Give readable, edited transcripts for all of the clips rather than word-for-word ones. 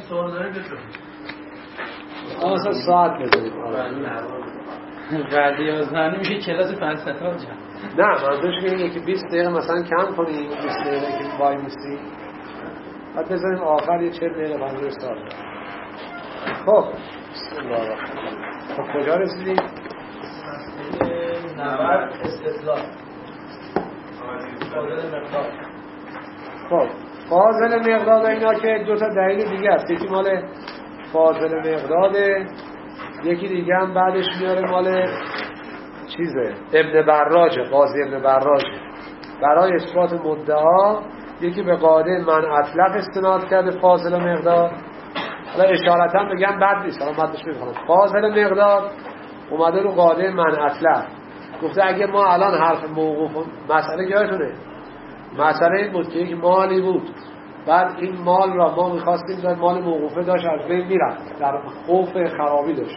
سوال داری بپرسید. مثلا ساعت بزنید. بعد 11 میشه کلاس فلسفه ها جا. نه منظورش اینه که 20 دقیقه مثلا کم کنیم، 20 دقیقه که وای میسی بعد بزنیم آخر یه 40 دقیقه منظور سال. خب بسم الله الرحمن الرحیم. خب کجا رسیدیم؟ نبرد استدلال خب فاضل مقداد اینا که دو تا دلیل دیگه است. یکی مال فاضل مقداده، یکی دیگه هم بعدش میاره مال چیزه ابن براجه، قاضی ابن براجه برای اثبات مدعا. یکی به قاعده من اطلق استناد کرده فاضل مقداد. حالا اشارتا بگم بد نیست، حالا مدش میخونم. فاضل مقداد اومده رو قاعده من اطلق، گفته اگه ما الان حرف موقوف مسئله یادتونه مسئله این بود که یک مالی بود، بعد این مال را ما میخواستیم در مال موقوفه داشت از بین میرفت، در خوف خرابی داشت،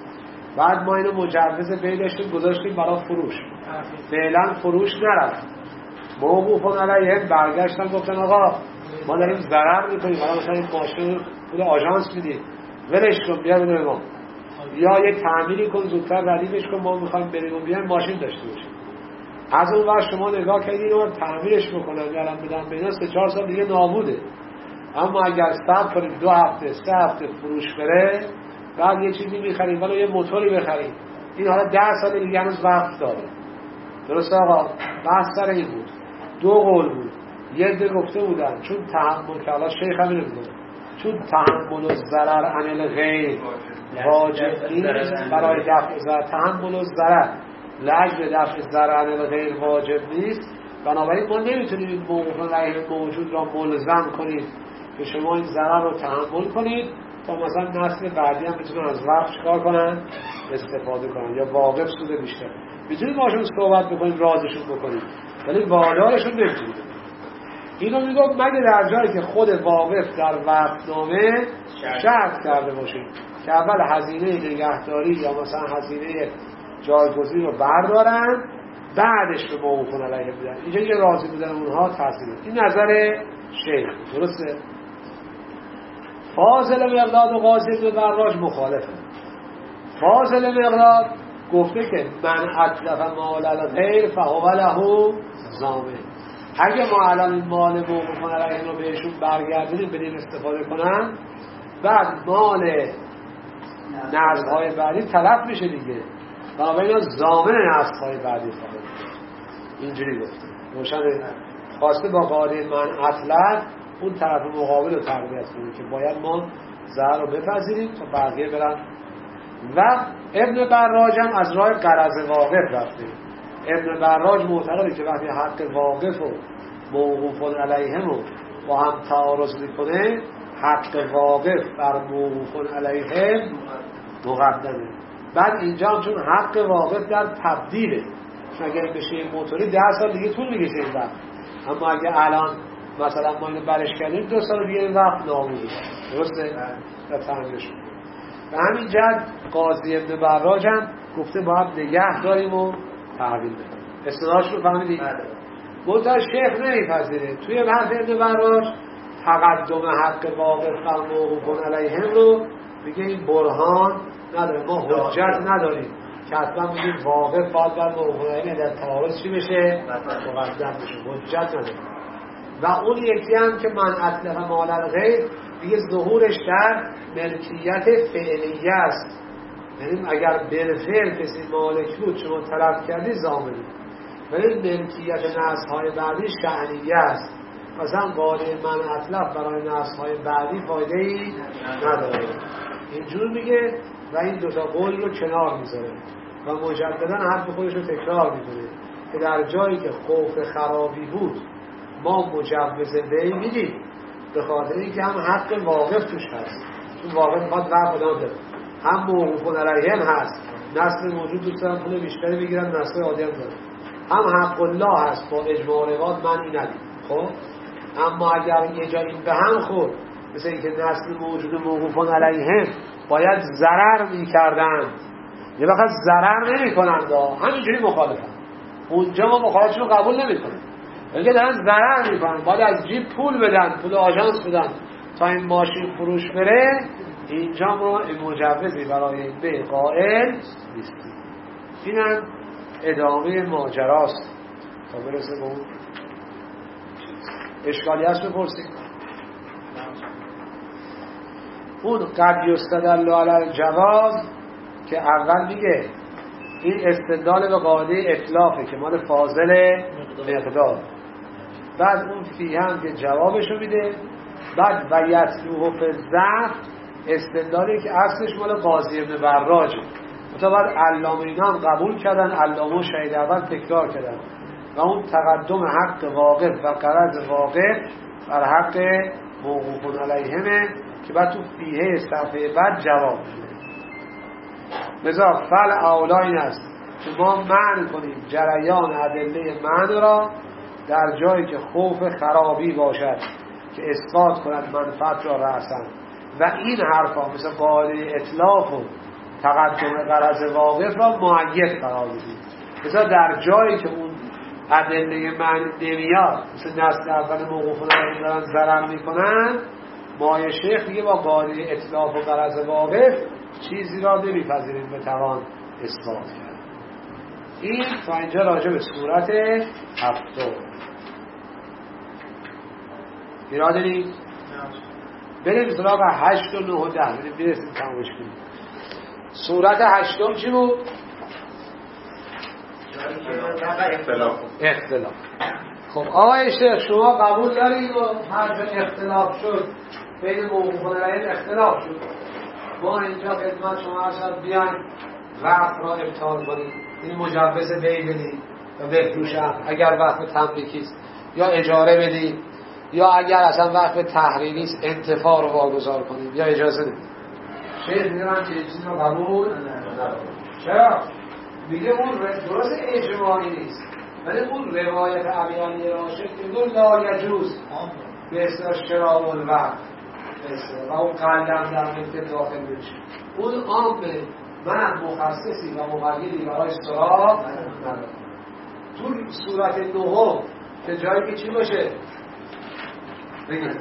بعد ما اینو مجوز بین داشتیم گذاشتیم برای فروش، فعلا فروش نرفت، موقوفون علیهم برگشتن گفتن آقا ما داریم ضرر میکنیم، حالا مثلا این ماشین رو آژانس میدیم ولش کن بیا بده ما، یا یک تعمیری کن زودتر ردیفش کن ما میخوایم بریم و بیایم ماشین داشته باشیم. از اون وقت شما نگاه کردین و تعمیرش بکنن یارم بدن به اینا 3-4 سال دیگه نابوده. اما اگر صبر کنیم 2 هفته 3 هفته فروش بره، بعد یه چیزی میخریم ولی یه موتوری بخریم، این حالا 10 سال دیگه هنوز وقت داره. درسته آقا؟ بحث سر این بود. 2 قول بود. یه عده گفته بودن چون تحمل که الله شیخ هم اینو میگه چون تحمل الضرر عن الغیر واجب نیست برای دفع ضرر، تحمل الضرر لاجل دفع ضرر عن الغیر واجب نیست، بنابراین ما نمیتونیم این موقوف علیه موجود را ملزم کنید که شما این ضرر رو تحمل کنید تا مثلا نسل بعدی هم بتونن از وقت چکار کنن استفاده کنن یا واقف سود بیشتر. میتونید باشون صحبت بکنید رازشون بکنید ولی وادارشون نمیتونید. اینو میگم مگه در جایی که خود واقف در وقتنامه شرط کرده باشید که اول هزینه نگهداری یا مثلا هزینه جایگزین رو بردارن بعدش به موقوفون علیه بدن. اینجا یه راضی بودن اونها تاثیر. این نظر شیخ درسته. فاضل مقداد و قاضی ابن براج مخالفه. فاضل مقداد گفته که من اتلف مال الغیر فهو له ضامن. اگه ما الان این مال موقوفون علیه رو بهشون برگردونیم بدیم استفاده کنن، بعد مال نقض‌های بعدی تلف میشه دیگه، بنابراین ضامن نقض‌های بعدی خواهد. اینجوری گفته روشن. خواسته با قاعده من اطلق اون طرف مقابل رو تقویت کنه که باید ما ضرر رو بپذیریم تا بقیه برن. و ابن براج هم از راه غرض واقف رفته. ابن براج معتقده که وقتی حق واقف و موقوف علیهم رو با هم تعارض میکنه، حق واقف بر موقوف علیهم مقدمه. بعد اینجا هم چون حق واقف در تبدیله، چون اگر بشه این موتوری 10 سال دیگه طول میکشه این وقت، اما اگه الان مثلا ما اینو برش کردیم 2 سال دیگه این وقت ناموده. درسته؟ تفهمش. به همین جهت قاضی ابن براج هم گفته باید نگه داریم و تحویل بدیم. استدلالش رو فهمیدید؟ منتها شیخ نمیپذیره. توی بحث ابن براج تقدم حق واقف بر موقوف علیهم رو میگه این برهان نداره، ما حجت نداریم که حتما میگیم واقف باید بر موقوف علیهم در تعارض چی بشه؟ مقدم بشه. حجت نداره. و اون یکی هم که من اطلق مال الغیر دیگه ظهورش در ملکیت فعلیه است. یعنی اگر بالفعل کسی مالک بود شما طلب کردی ضامنی، ولی ملکیت نسخ‌های بعدی شأنیه است. مثلا قاعده من اطلق برای نسخ‌های بعدی فایده‌ای نداره. اینجور میگه و این 2 تا قول رو کنار میذاره و مجددا حرف خودش رو تکرار میکنه که در جایی که خوف خرابی بود ما مجوز بی میدیم به خاطر اینکه هم حق واقف توش هست، چون واقف میخواد وقت داده، هم موقوفون علیهم هست، نسل موجود دوست دارن پول بیشتری بگیرن، نسل عادی هم دارن، هم حق الله هست با اجماع رواد من این ندیم. خب اما اگر یه جایی به هم خورد مثل اینکه نسل موجود موقوفون علیهم باید ضرر میکردن، یه وقت ضرر نمیکنند، همینجوری مخالفن، اونجا ما مخالفشون قبول نمیکنیم، بلکه دارن ضرر میکنن، باید از جیب پول بدن، پول آژانس بدن تا این ماشین فروش بره، اینجا ما مجوزی برای این بیع قائل نیستیم. اینم ادامه ماجراست تا برسه به اون. اشکالی هست بپرسید. اون قد یستدل علی الجواز که اول میگه این استدلال به قاعده اتلافه که مال فاضل مقدار، بعد اون فیه هم که جوابشو میده، بعد و یتلوه فی الضعف استدلالی که اصلش مال قاضی ابن براجه، تا بعد علامه اینا هم قبول کردن، علامه و شهید اول تکرار کردن و اون تقدم حق واقف و قرض واقف بر حق موقوف علیهمه که بعد تو فیه صفحه بعد جواب میده. لذا فل اولا این است که ما معنی کنیم جریان ادله معنی را در جایی که خوف خرابی باشد که اثبات کنند منفعت را رأسن، و این حرفا مثل قاعده اتلاف و تقدم قرض واقف را مؤید قرار بدیم. لذا در جایی که اون ادله معنی نمیاد، مثل نسل اول موقوفون را دارن ضرر میکنن، مایه شیخ میگه با قاعده اتلاف و قرض واقف چیزی را نمیپذیریم به توان اثبات کرد. این تا اینجا راجع به صورت هفتم. ایراد نیست؟ بریم سراغ 8 و 9 و 10 برسیم تمامش کنیم. صورت هشتم چی بود؟ اختلاف. خب آقای شیخ شما قبول دارید و حرف اختلاف شد بین موقوفان علیه اختلاف شد، ما اینجا خدمت شما هستم بیاین وقت را ابطال کنید، این مجوز بی بدید و بفروشم اگر وقت تملیکی است، یا اجاره بدید، یا اگر اصلا وقت تحریری است انتفاع رو واگذار کنید یا اجازه بدید. شیخ میگن که چیزی رو قبول چرا؟ میگه اون درست اجماعی نیست، ولی اون روایت ابی علی راشد که میگه لا یجوز به اصطلاح شراء الوقت و اون قلم در ملک داخل بشه، اون عامه، من مخصصی و مقیدی برای سراغ ندارم. تو صورت نهم که جایی که چی باشه؟ بگید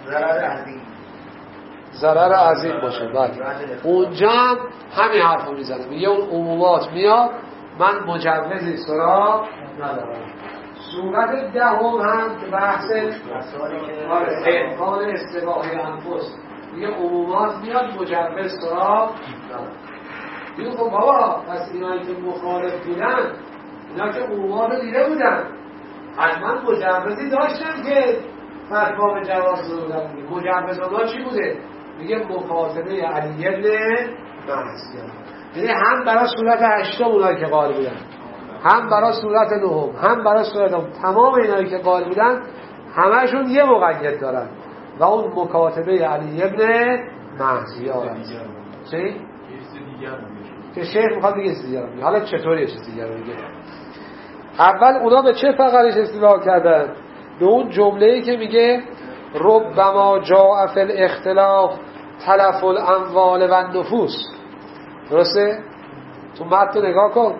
ضرر عظیم باشه. بله اونجا هم همین حرف رو میزنه، میگه اون عمومات میاد، من مجوزی سراغ ندارم. صورت دهم هم که بحث امکان استباحه انفس، میگه عمومات میاد، مجوز سراغ ندارم. میگه خب بابا پس اینایی که مخالف بودن، اینا که عمومات رو دیده بودن، حتما مجوزی داشتن که فتوا به جواز دادن. مجوز اونا چی بوده؟ میگه مخاطبه علی ابن محسیان. یعنی هم برای صورت هشتم اونایی که قائل بودن، هم برای صورت نهم، هم برای صورت نهم، تمام اینایی که قائل بودن همشون یه مقید دارن و اون مکاتبه علی ابن محسیان. چی؟ که شیخ میخواد بگه چیز دیگر رو. حالا چطوری چیز دیگر رو بگه؟ اول اونا به چه فقرش استدلال کردن؟ به اون جمله‌ای که میگه ربما جاء فی الاختلاف تلف الاموال و النفوس. درسته؟ تو متن نگاه کن.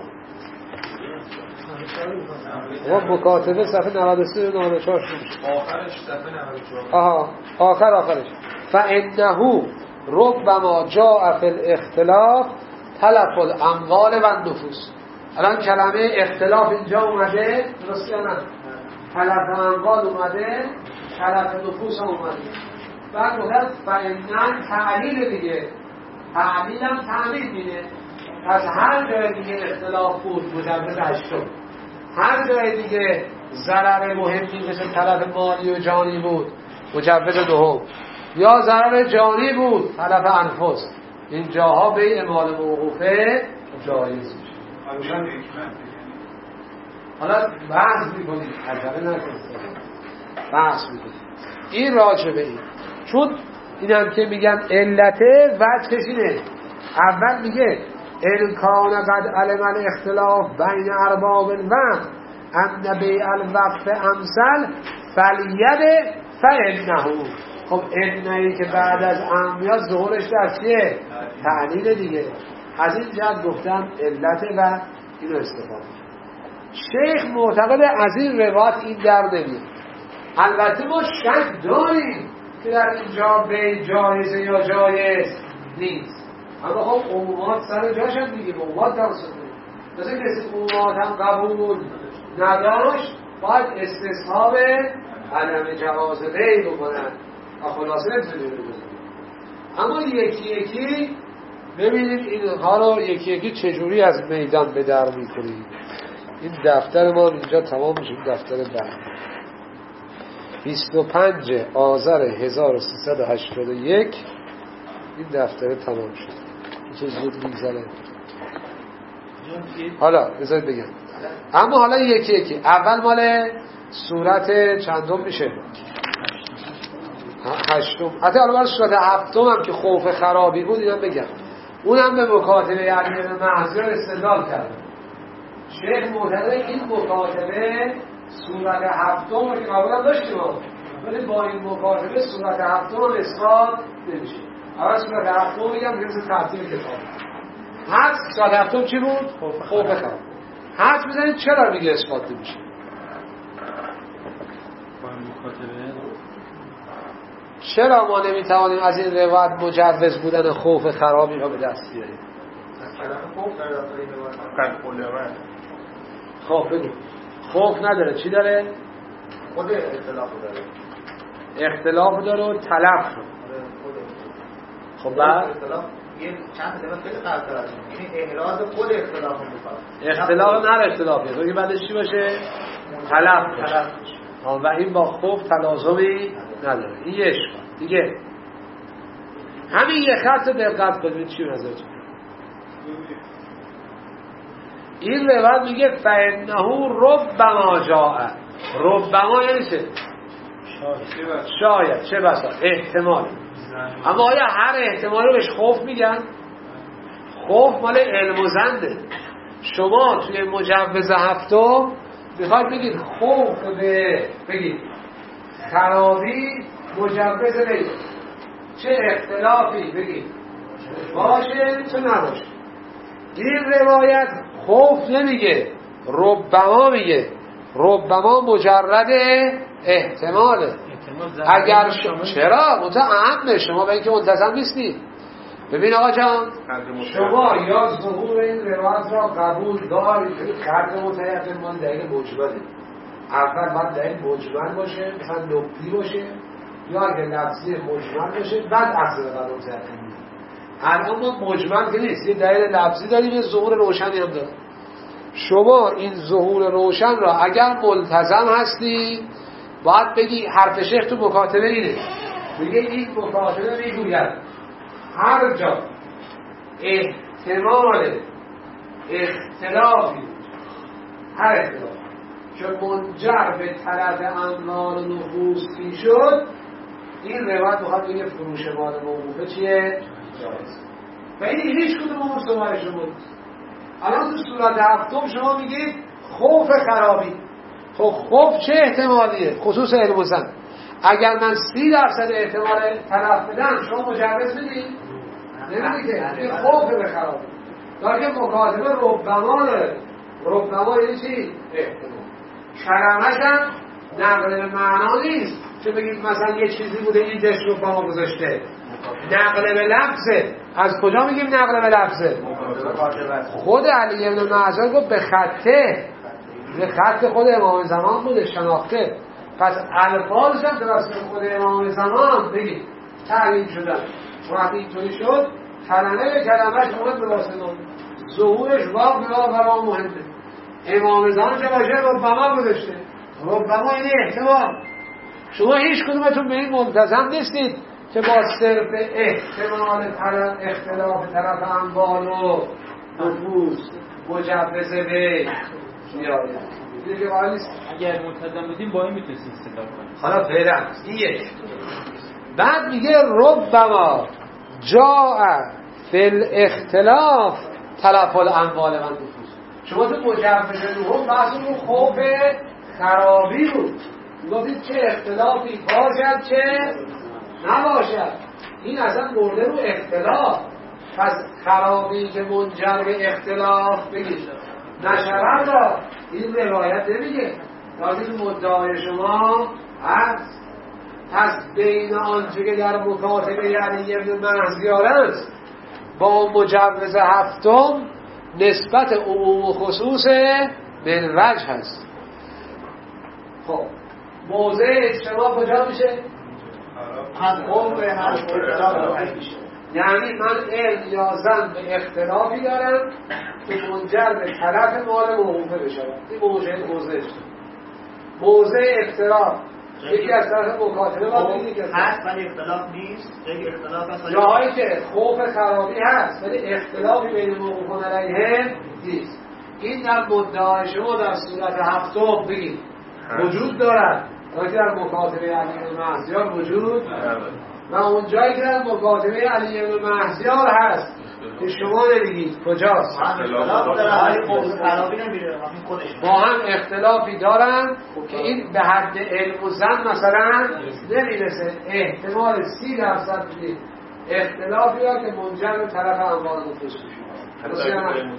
مکاتبه صفحه 93 و 94 آخرش صفحه 94. آخرش فانه ربما جاء فی الاختلاف تلف الاموال و النفوس. الان کلمه اختلاف اینجا اومده، درسته یا نه؟ تلف اموال اومده، تلف نفوس اومده. بعد گفتن فإنن تعلیل دیگه، تعلیل هم تعلیل میده. پس هر جای دیگه اختلاف بود مجوز هشتم، هر جای دیگه ضرر مهمی مثل تلف مالی و جانی بود مجوز نهم، یا ضرر جانی بود تلف انفس، این جاها بیع مال موقوفه جایز میشه. حالا بحث میکنید، عجله نکنید، بحث میکنید. این راجبه این، چون اینم که میگن علته وجهش اینه. اول میگه الکان قد علم الاختلاف بین ارباب الوقت ان بیع الوقف امثل فلید فانه. خب انهی که بعد از امیاد ظهورش در چیه؟ تعلیل دیگه. از این جهت گفتم علت و اینو استفاده. شیخ معتقد از این روایت این در نمیاد. البته ما شک داریم که در اینجا بی جایزه یا جایز نیست. اما خب عمومات سر جاش هم دیگه، عمومات توسط مثل کسی عمومات هم قبول نداشت باید استصحاب عدم جواز بی بکنن و خلاصه نمیتونی بزنید. اما یکی یکی ببینید اینها رو یکی یکی چجوری از میدان به در میکنید. این دفتر ما اینجا تمام میشه. دفتر بعد 25 آذر 1381 این دفتر تمام شد. چه زود میگذره. حالا بذارید بگم. اما حالا یکی یکی اول مال صورت چندم میشه؟ هشتم. حتی حالا برای صورت هفتم هم که خوف خرابی بود اینم بگم. اونم به مکاتبه علی بن محضر استدلال کرد. شیخ معتقد این مکاتبه صورت هفتم رو که قبلا داشتیم ولی با این مکاتبه صورت هفتم هم اسقاط نمیشه. اول صورت هفتم میگم مثل ترتیب کتاب. حد صورت هفتم چی بود؟ خوف خراب. حد بزنید چرا میگه اسقاط نمیشه؟ چرا ما نمیتوانیم از این روایت مجوز بودن خوف خرابی را به دست بیاریم؟ خوف بگو. خوف نداره چی داره؟ خود اختلاف داره. اختلاف داره و تلف رو. خب بعد یه چند کلمه خیلی فرق داره. یعنی احراز خود اختلاف رو می‌کنه. اختلاف نه اختلافیه. تو که بعدش چی باشه؟ تلف باشه. و این با خوف تلازمی نداره. این یه اشکال. دیگه همین یه خط دقت کنید چی نظرتون؟ این روایت میگه فإنه ربما جاء. ربما یعنی چه؟ شاید چه بسا احتمال. اما آیا هر احتمال رو بهش خوف میگن؟ خوف مال علم و زنده. شما توی مجوز هفتم میخواید بگید خوف به بگید خرابی مجوز بگید چه اختلافی بگید باشه چه نباشه. این روایت خوف نمیگه، ربما میگه. ربما مجرد احتماله. اگر چرا متعمد شما به اینکه منتظم نیستی. ببین آقا جان شما یا ظهور این روایت را قبول دارید که قدر متعمد مال دلیل مجمله. اول باید دلیل مجمل باشه، مثلا نکتی باشه، یا اگر لفظی مجمل باشه بعد اصل قدر متعمد. الان ما مجمل که نیست، یه دلیل لفظی داریم، یه ظهور روشنی هم داره. شما این ظهور روشن را اگر ملتزم هستی باید بگی حرف شیخ تو مکاتبه اینه. میگه این مکاتبه میگوید هر جا احتمال اختلافی هر اختلاف که منجر به طلب اموال و نفوس شد این روایت میخواد بگه فروش مال موقوفه چیه؟ جایز. و این هیچ کدوم اون سوال شما نیست. الان تو صورت هفتم شما میگید خوف خرابی. خب خوف چه احتمالیه؟ خصوص علم و زن. اگر من 30% احتمال تلف بدم شما مجوز بدید؟ نمیده که این خوف به خرابی. داره مکاتبه ربما داره. ربما یعنی چی؟ احتمال. کلمش هم نقل به معنا نیست که بگید مثلا یه چیزی بوده این جشن رو با ما گذاشته. نقل به لفظه. از کجا میگیم نقل به لفظه؟ خود علی بن محضر گفت به خطه، به خط خود امام زمان بوده شناخته. پس الفاظش هم توسط خود امام زمان بگید تعیین شدن. وقتی اینطوری شد کلمه به کلمهش مورد به واسطه ظهورش واقعا مهمه. امام زمان چه باشه ربما گذاشته. ربما یعنی احتمال. شما هیچ کدومتون به این ملتزم نیستید که با صرف احتمال اختلاف طرف اموال و نفوس مجوز به میاره. اگر ملتزم بودیم با این میتونستیم استدلال کنیم. حالا فعلا این یک. بعد میگه ربما جاء فی الاختلاف تلف الاموال و نفوس. شما تو مجوز نهم بحث رو خوف خرابی بود. گفتید چه اختلافی باشد چه نباشد. این اصلا برده رو اختلاف. پس خرابی که منجر به اختلاف بگید نشرم را این روایت نمیگه. لازم مدعای شما هست پس بین آنچه که در مکاتبه علی بن مهزیار است با مجوز هفتم نسبت عموم و خصوص من وجه هست. خب موضع اجتماع کجا میشه؟ هم قوم به هم اختلاف میشه. یعنی من علم یا زن به اختلافی دارم که منجر به طرف مال موقوفه بشه. این موضع اجتماع. موضع اختلاف یکی از طرف مکاتبه باید یکی از هست ولی اختلاف نیست. یک اختلاف هست جاهایی که خوف خرابی هست ولی اختلافی بین موقوفان علیه نیست. این در مدعای شما در صورت هفتم بگید وجود دارد ولی در مکاتبه علی بن مهزیار وجود و اون جایی که در مکاتبه علی بن مهزیار هست که شما نمیگید کجاست؟ اختلاف داره خوف خرابی نمیره با هم اختلافی دارن که این به حد علم و زن مثلا نمیرسه. احتمال 30% بدید اختلافی ها که منجر به طرف انوار نفوس بشه.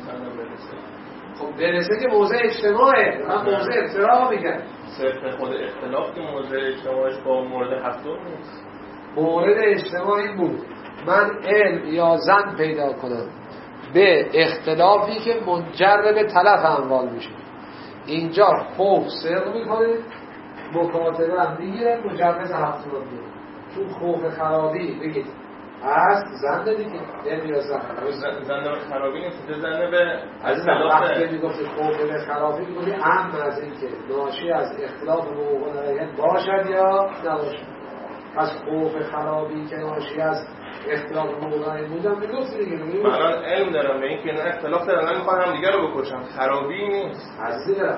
خب برسه که موضع اجتماعه. من موضع افتراق میگم صرف خود اختلاف که موضع اجتماعش با مورد هفتم نیست. مورد اجتماعی بود من علم یا زن پیدا کنم به اختلافی که منجر به تلف اموال میشه. اینجا خوف صدق میکنه مکاتبه هم میگیره مجوز هفتم میگیره. چون خوف خرابی بگید هست زن دیگه علم یا زن خرابی نیست. زن به از وقتی میگفت خوف به خرابی میگوی اهم از این که ناشی از اختلاف موقع علیه باشد یا نباشد. پس خوف خرابی که ناشی از اختلاف موقعی بودم میگفت دیگه. من علم دارم به این که نه اختلاف دارم من میخوام هم دیگه رو بکشم خرابی نیست. عزیزی دارم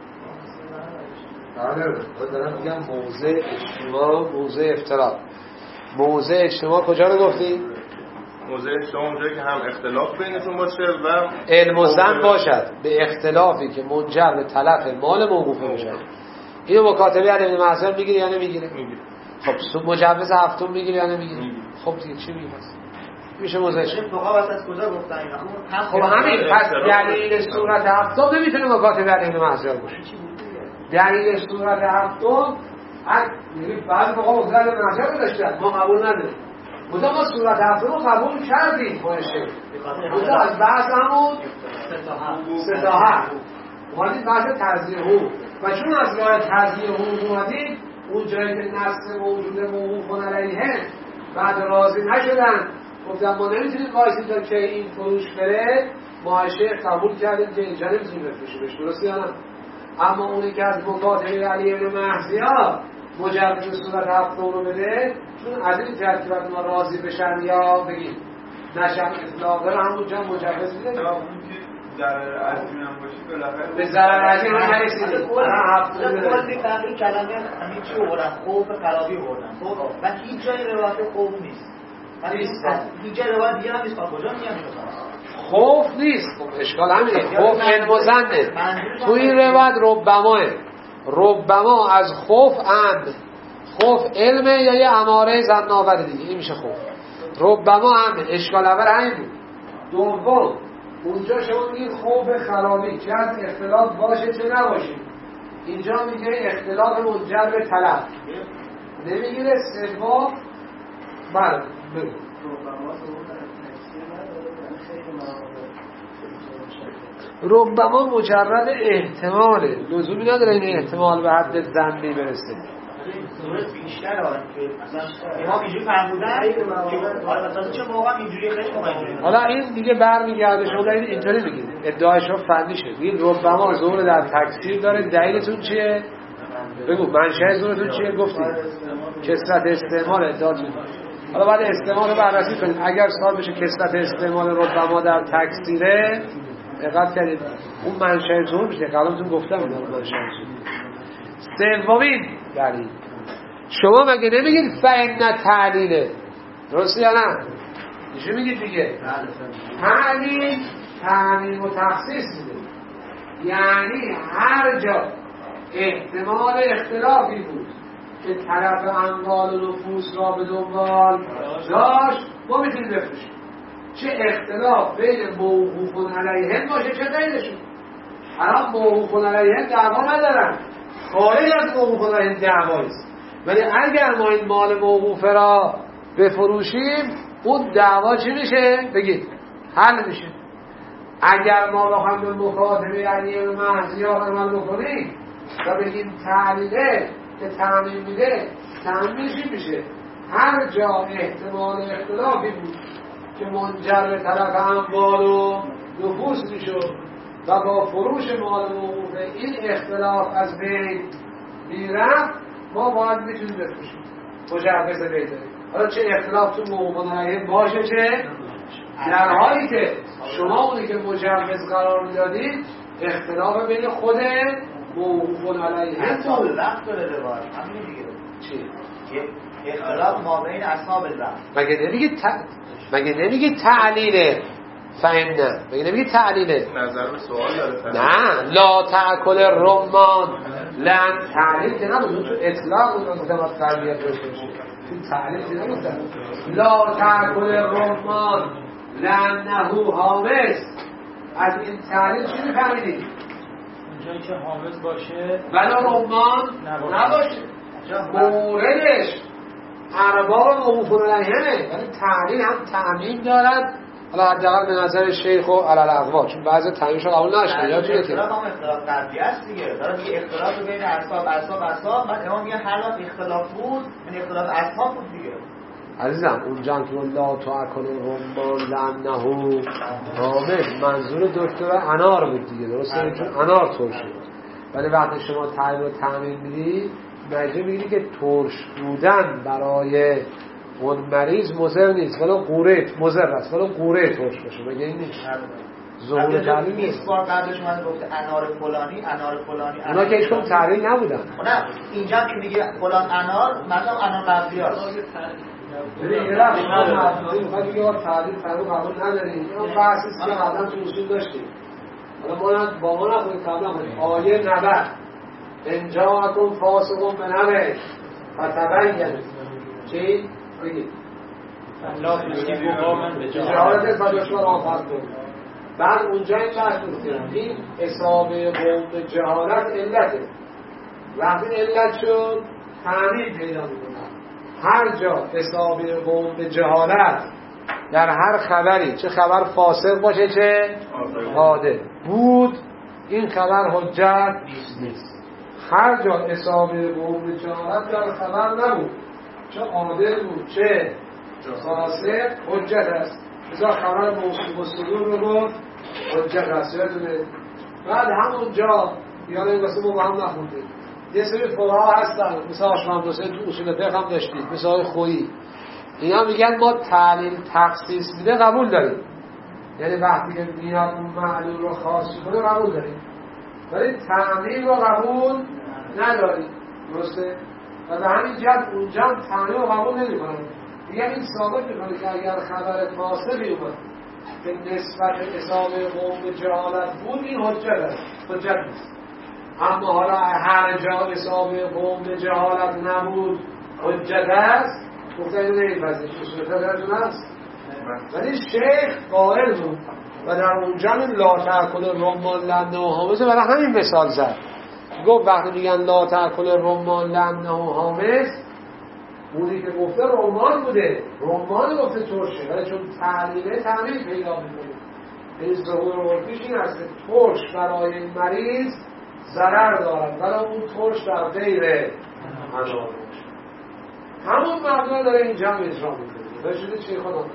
من دارم میگم موضع اجتماع موضع افتراق. موضع اجتماع کجا رو گفتی؟ موضع اجتماع اونجایی که هم اختلاف بینشون باشه و علم و زن باشد به اختلافی که منجر به تلف مال موقوفه بشه. اینو مکاتبه علی بن مهزیار میگیره یا نمیگیره؟ میگیره. خب مجوز هفتم میگیره یا نمیگیره؟ خب دیگه چی میگه پس؟ میشه موضع اجتماع. فقها از کجا گفتن اینا؟ خب همین پس دلیل صورت هفتم نمیتونه مکاتبه علی بن مهزیار باشه. دلیل صورت هفتم بعضی فقها مکاتبه علی بن مهزیار داشتن ما قبول نداریم. بودا ما صورت هفتم رو قبول کردیم باشه. بودا از بحث همون سداحت اومدید بحث تزیه حقوق و چون از راه تزیه حقوق اومدید اون جایی که نصف موجود موقوف علیه بعد راضی نشدن گفتم ما نمیتونیم وایسیم تا که این فروش بره معاشه قبول کردیم که اینجا نمیتونیم بفروشیمش. درسته یا نه؟ اما اونی که از مکاتبه علی بن مهزیار مجوز صورت هفتم رو بده چون از این جهت که ما راضی بشن یا بگیم نشن اطلاق داره همونجا مجوز میده ضرر عظیم هم باشی بالاخره به ضرر عظیم هم نرسیده. کلی تحقیق کلمه همین چی آوردن خوف خرابی آوردن خب و هیچ جای روایت خوف نیست. هیچ جای روایت دیگه هم نیست. کجا میگم خوف نیست. خب اشکال همینه. خوف علم و زنه. تو این روایت ربما از خوف امن خوف علمه یا یه اماره زناور دیگه این میشه خوف. ربما امن اشکال اول همین بود. دوم اونجا شما میگید خوف خرابی چه از اختلاف باشه چه نباشه. اینجا میگه اختلاف منجر به تلف نمیگیره. سوم بله ربما مجرد احتماله لزومی نداره این احتمال به حد ظنی برسه. صورت بیشتر آره که مثلا امام اینجوری فرمودن که مثلا چه موقع اینجوری خیلی موقع حالا این دیگه برمیگرده شما دارید اینطوری میگید ادعای شما فنی شد میگید ربما ظهور در تکثیر داره. دلیلتون چیه؟ بگو منشأ ظهورتون چیه؟ گفتید کثرت استعمال ادعاتون. حالا بعد استعمال رو بررسی کنید. اگر سوال بشه کثرت استعمال ربما در تکثیره دقت کردید اون منشأ ظهور میشه. قبلتون گفتم اینا رو منشأ ظهور. سومین دلیل شما مگه نمیگید فإن تعلیله درسته یا نه؟ چی میگید دیگه؟ تعلیل و تخصیص میده. یعنی هر جا احتمال اختلافی بود که طرف اموال و نفوس را به دنبال داشت ما میتونیم بفروشیم. چه اختلاف بین موقوف علیهم باشه چه غیرشون. الان موقوف علیهم دعوا ندارن. خارج از موقوف علیهم دعواییست. ولی اگر ما این مال موقوفه را بفروشیم اون دعوا چی میشه؟ بگید حل میشه. اگر ما بخوایم به مکاتبه یعنی محضیات عمل بکنیم و بگیم تعلیله که تعمیم میده، تعمیشی میشه هر جا احتمال اختلافی بود که منجر به طرف اموال و نفوس میشد و با فروش مال موقوفه این اختلاف از بین میرفت، ما باید میتونیم بفروشیم مجوز بیده. حالا چه اختلاف تو موقوف علیه باشه، چه در حالی که شما اونی که مجوز قرار میدادید اختلاف بین خود موقوف علیه اصحاب الوقت داره روایت همین دیگه. چی؟ اختلاف ما بین اصحاب الوقت. مگه نمیگی تعلیله؟ فهم نه، مگه نمیگی تعلیله؟ نظر به سوال داره. نه، لا تأکل رمان لن تعلیل که نبود، تو اطلاق اون رو گفتم تربیت داشته باشه، تو تعلیل که نبودم لا تأکل رمان لنهو حامس. از این تعلیل چی میفهمیدی؟ اونجایی که حامس باشه ولا رمان نباشه، موردش ارباب موقوف علیه، ولی تعلیل هم تعمیم دارد. حالا حداقل به نظر شیخ و علل اقوال، چون بعضی تعمیمش قبول نشده یا چیه؟ اختلاف هم اختلاف قلبی است دیگه. داره میگه اختلاف بین اصحاب بعد امام میگه هر وقت اختلاف بود یعنی اختلاف اصحاب بود دیگه. عزیزم اونجا که لا تأکل رمان لأنه حامض منظور دکتر انار بود دیگه، درسته؟ چون انار ترش بود. ولی وقتی شما تعیین و تعمیم میدی مجبور میگی که ترش بودن برای اون مریض مضر نیست، ولی قوره مضر است، ولی قوره ترش باشه. مگه این نیست؟ ظهور تعلیم نیست. 20 بار قبلش من گفته انار فلانی اونا که هیچکدوم تعلیم نبودن. نه اینجا که میگه فلان انار مثلا انار قبلیاست. یه لحظه میخواد بگه ما تعلیم قبول نداریم. اون بحثی که قبلا تو اصول داشتیم. حالا با ما نخونیم قبلا کنیم. آیه 90 انجاکم فاسقون بنبه فتبین چی؟ بگید لا تشکی بقامن به جهالت فدشوار آفت کن. بعد اونجا این بحث کنیم این اصابه قوم به جهالت علته. وقتی علت شد تعمیم پیدا میکنن. هر جا اصابه قوم به جهالت در هر خبری، چه خبر فاسق باشه چه عادل بود، این خبر حجت نیست. هر جا اصابه قوم به جهالت در خبر نبود، چه عادل بود چه فاسق، حجت است. مثلا خبر موصول و صدور رو گفت حجت است. بعد همونجا یاد این قصه ما با هم نخوندیم. یه سری فقها هستن مثل آشمندوسه تو اصول فقه هم داشتید، مثل آقای خویی، اینا میگن ما تعلیل تخصیص میده قبول داریم، یعنی وقتی که میاد اون معلول رو خاصی کنه قبول داریم، ولی تعمیل رو قبول نداریم. درسته؟ و به همین جهت اونجا تعمیل رو قبول نمی‌کنن. میگن این ثابت می‌کنه که اگر خبر فاسقی اومد که نسبت اصابه قوم به جهالت بود، این حجت است، حجت نیست. اما حالا هر جا اصابه قوم به جهالت نبود حجت است، گفته اینو نمی‌پذیریم، اصول فقهتون هست. ولی شیخ قائل بود و در اونجا لا تأکل رمان لأنه حامض برای همین مثال زد. گفت وقتی میگن لا تأکل رمان لأنه حامض، اونی که گفته رمان بوده، رمان گفته ترشه، ولی چون تعلیل پیدا میکنه. این ظهور عرفیش این است که ترش برای مریض ضرر دارد، ولی اون ترش در غیر انار همون مبنا داره اینجا هم اجرا میکنه. بشده چی خدا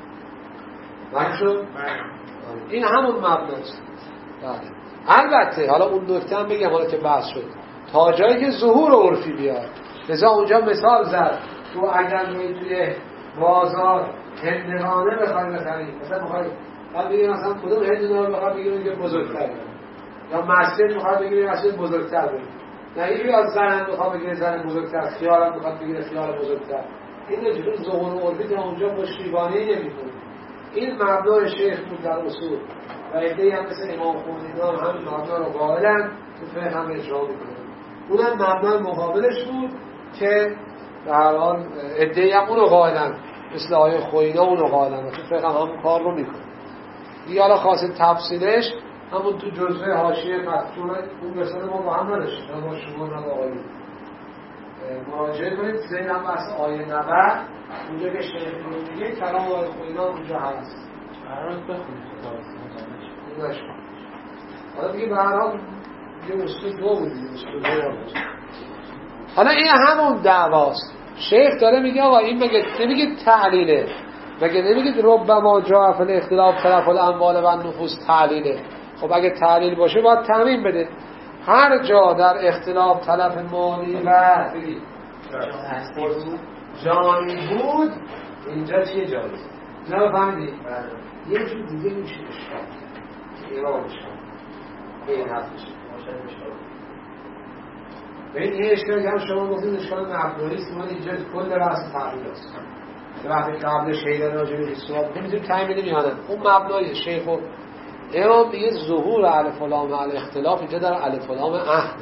شد؟ این همون مبناست. البته حالا اون نکته هم بگم، حالا که بحث شد تا جایی که ظهور عرفی بیاد، لذا اونجا مثال زد تو اگر توی بازار هندوانه بخوای بخری، مثلا بخوای بگیری مثلا کدوم هندوانه بخوای بگیری که بزرگتر، یا مسجد بخوای بگیری مسجد بزرگتر بگیری، نه یکی از زنم بخوای بگیری زن بزرگتر، خیارم بخوای بگیری خیار بزرگتر. این نجور ظهور عرفی که اونجا پشتیبانی نمی‌کنه. این مبنای شیخ بود در اصول و عده‌ای هم مثل امام خمینی هم همین مبنا رو قائلن، تو فقه هم اجرا میکنن. اونم مبنای مقابلش بود که در حال عده‌ای هم اون رو قائلن، مثل آیه خوینا اون رو قائلن و تو فقه هم همون کار رو میکنن. دیگه حالا خاصه تفصیلش همون تو جزوه حاشیه مفتون اون مثال ما با هم نداشتیم، نه با شما نه با آقایون. مراجعه کنید زیر هم بحث آیه 90 اونجا که شیخ میگه کلام آیه خوینا اونجا هست. قرار بخونید اونجاش حالا دیگه به هر حال یه اصول دو بود دیگه اصول دو بود. حالا این همون دعواست. شیخ داره میگه آقا این مگه نمیگه تعلیله، مگه نمیگه ربما جاء فی الاختلاف طرف الاموال و النفوس تعلیله؟ خب اگه تعلیل باشه باید تعمیم بده. هر جا در اختلاف طرف مالی و جانی بود اینجا چیه جایی؟ نه فهمیدی؟ یه جور دیگه میشه اشکال ایران اشکال به این حرف میشه به این اشکال که هم شما گفتید اشکال مبناییست ما اینجا کل رأس تحلیل است که وقتی قبل شیعه راجع به صحبت کنیم میتونیم تعیین بدیم یا نه. اون مبنای شیخ و امام دیگه ظهور الف و لام الاختلاف اینجا در الف و لام عهده.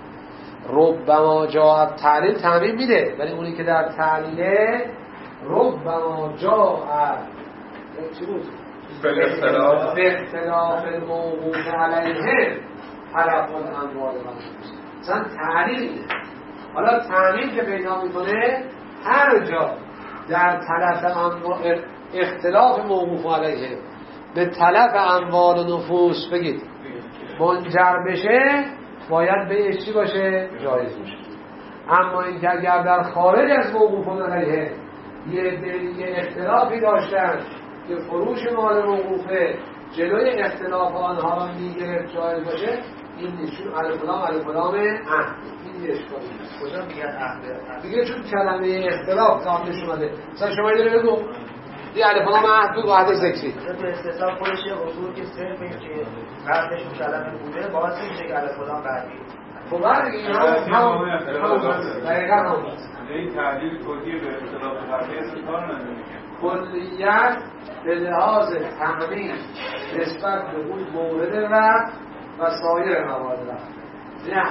ربما جاء تعلیل تعمیم میده، ولی اونی که در تعلیله ربما جاء چی بود؟ به اختلاف الموقوف علیه طرف الاموال و النفوس. مثلا تعلیل میده. حالا تعلیل که پیدا میکنه هر جا در طرف اختلاف موقوف علیه به طلب اموال و نفوس بگید منجر بشه باید به چی باشه؟ جایز باشه. اما این که اگر در خارج از موقوف علیه یه اختلافی داشتن که فروش مال موقوفه جلوی اختلاف آنها را میگرفت جایز باشه، این نشون الفلام عهد این اشکالی نیست. کجا میگن عهد؟ دیگه چون کلمه اختلاف قبلش اومده. مثلا شما اینو بگو این الفلام عهد بگو عهد ذکری تو استثناء خودش یه اصول که صرف این که قبلشون کلمه بوده باعث میشه که الفلام بعدی خب بعد دیگه همون دقیقا همون این تعلیل کلی به اختلاف قبلی استثار نداره کلیت به لحاظ تقنین نسبت به اون مورد رفت و سایر موارد رفت. یعنی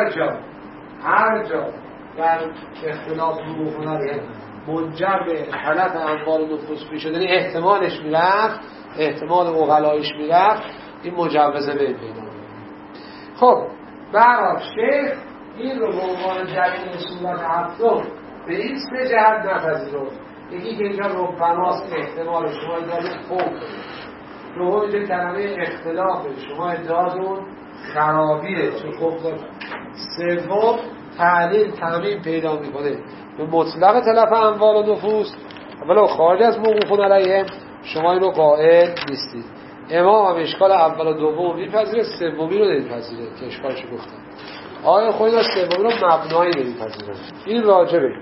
هر جا در اختلاف موقوفه منجر به حالت اموال و نفوس می شدن احتمالش میرفت، احتمال اغلایش میرفت، این مجوزه به پیدا میرفت. خب برای شیخ این رو به عنوان جریان صورت هفتم به این سه جهت نپذیرفت. یکی که اینجا ربماست احتمال شما ادعای خوب دوم اینجا کلمه اختلاف شما ادعاتون خرابیه چون خوب داشت. سوم تعلیل تعمیم پیدا میکنه به مطلق تلف اموال و نفوس ولو خارج از موقوف علیهم شما اینو قائل نیستید. امام هم اشکال اول و دوم میپذیره، سومی رو نمیپذیره که اشکالشو گفتم. آیا خود از سومی رو مبنایی نمیپذیره. این راجبه.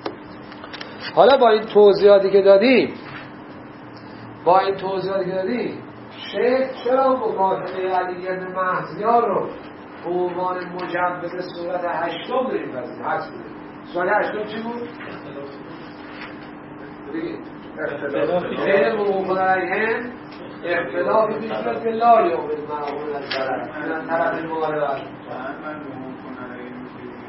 حالا با این توضیحاتی که دادیم شیخ چرا مکاتبه علی بن مهدیار رو به عنوان مجوز صورت هشتم نمیپذیره؟ حدس بده صورت هشتم چی بود؟ بگید غیر موقوف علیهم اختلافی بیشتر که لا یوم المعقول از طرف المعارضه من موقوف علیهم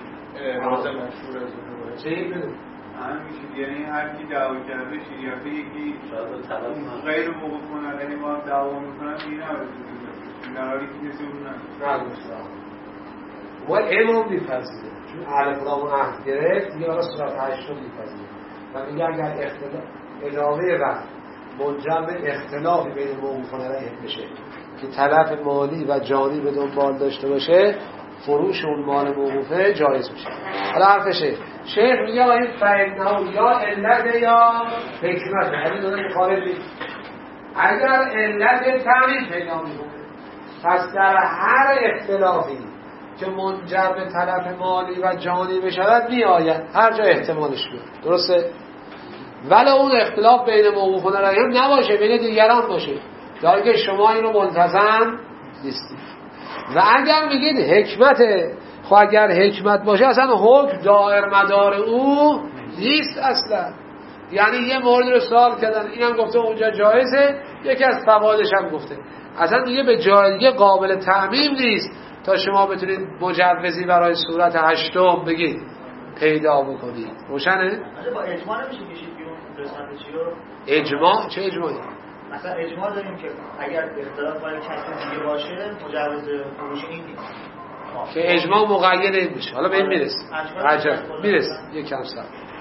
چی بگید؟ میشه یعنی هر کی دعوا کرده شریعته یکی غیر موقوف علیهم ما دعوا میکنن این در حالی که کسی اون نه و امام میپذیره چون الف لام عهد گرفت دیگه حالا صورت هشتم میپذیره و میگه اگر ادامه وقت منجر به اختلافی بین موقوفان علیه بشه که طرف مالی و جانی به دنبال داشته باشه فروش اون مال موقوفه جایز میشه. حالا حرفشه شیخ میگه این فعنه یا علت یا حکمت همین دونه مخالفی اگر علت تعمیل پیدا میکنه پس در هر اختلافی که منجر به طرف مالی و جانی بشود میآید هر جا احتمالش بیاد. درسته؟ ولی اون اختلاف بین موقوفان علیهم نباشه بین دیگران باشه در که شما این رو ملتزم نیستید. و اگر میگید حکمته خب اگر حکمت باشه اصلا حکم دائر مدار او نیست اصلا. یعنی یه مورد رو سوال کردن اینم گفته اونجا جایزه یکی از فوایدش هم گفته اصلا دیگه به جای قابل تعمیم نیست تا شما بتونید مجوزی برای صورت هشتم بگید پیدا بکنید. روشنه؟ با اجماع نمیشه کشید بیرون رسانه چی رو؟ اجماع؟ چه اجماعی؟ مثلا اجماع داریم که اگر اختلاف برای کسی دیگه باشه مجوز فروش این نیست. که اجماع مقید این میشه. حالا به این میرسیم. عجب میرسیم یکم سر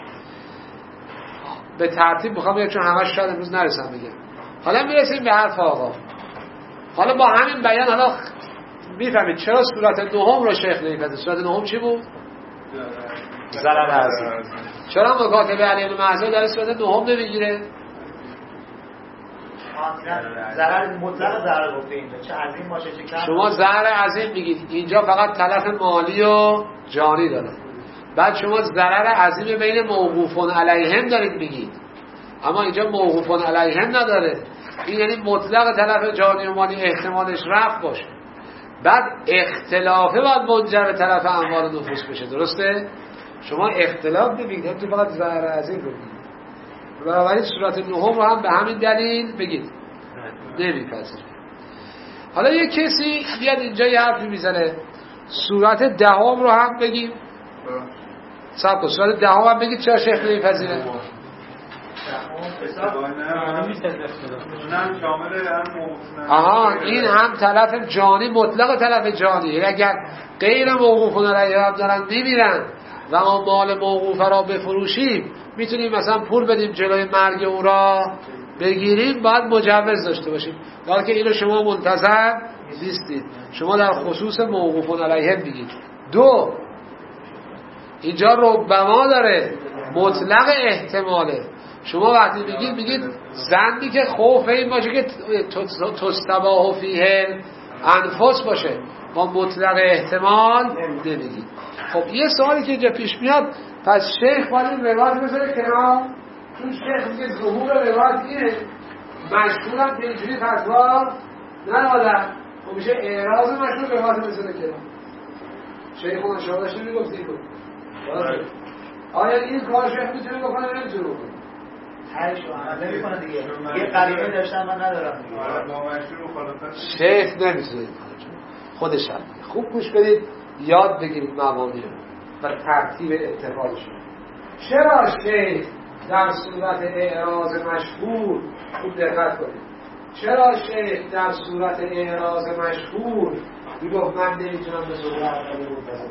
به ترتیب میخوام بگم چون همش شاید امروز نرسم بگم. حالا میرسیم به حرف آقا. حالا با همین بیان حالا میفهمید چرا صورت نهم رو شیخ نمیپذیره. صورت نهم چی بود؟ ضرر عظیم. چرا مکاتبه علی بن محضر در صورت نهم نمیگیره؟ ضرر مطلق ضرر گفته اینجا چه عظیم باشه چه کم. شما ضرر عظیم میگید اینجا فقط تلف مالی و جانی داره. بعد شما ضرر عظیم بین موقوفون علیهم دارید میگید، اما اینجا موقوفون علیهم نداره. این یعنی مطلق تلف جانی و مالی احتمالش رفع باشه. بعد اختلافه باید منجر به تلف اموال نفوس بشه. درسته؟ شما اختلاف نمیگید، تو فقط ضرر عظیم رو میگید. بنابراین صورت نهم رو هم به همین دلیل بگید نمیپذیره. حالا یه کسی بیاد اینجا یه حرفی میزنه صورت دهم رو هم بگیم. صاحب کن صورت دهم هم بگید چرا شیخ نمیپذیره. آها این هم تلف جانی مطلق تلف جانی. اگر غیر موقوفون علیه هم دارن میمیرن و ما مال موقوفه را بفروشیم میتونیم مثلا پول بدیم جلوی مرگ او را بگیریم، باید مجوز داشته باشیم. در که اینو شما منتظر نیستید، شما در خصوص موقوفون علیه میگید. دو اینجا ربما داره مطلق احتماله. شما وقتی میگید زنی که خوف این باشه که تستباح فیه انفس باشه، با مطلق احتمال نمیگید. خب یه سوالی که اینجا پیش میاد، پس شیخ باید این روایت بذاره کنار، چون شیخ میگه ظهور روایت اینه مشهورم که اینجوری فتوا ندادن و میشه اعراض مشهور روایت بذاره کنار. شیخ اون شادش نمیگفت این بود. آیا این کار شیخ میتونه بکنه نمیتونه بکنه؟ هرشو عمل نمیکنه دیگه. یه قریبه داشتم من ندارم دیگه. شیخ نمیتونه خودش هم. خوب گوش بدید، یاد بگیرید مبانی رو و ترتیب اتفاقش. چرا شیخ در صورت اعراض مشهور، خوب دقت کنید، چرا شیخ در صورت اعراض مشهور میگفت من نمیتونم به ظهور اولی منتظر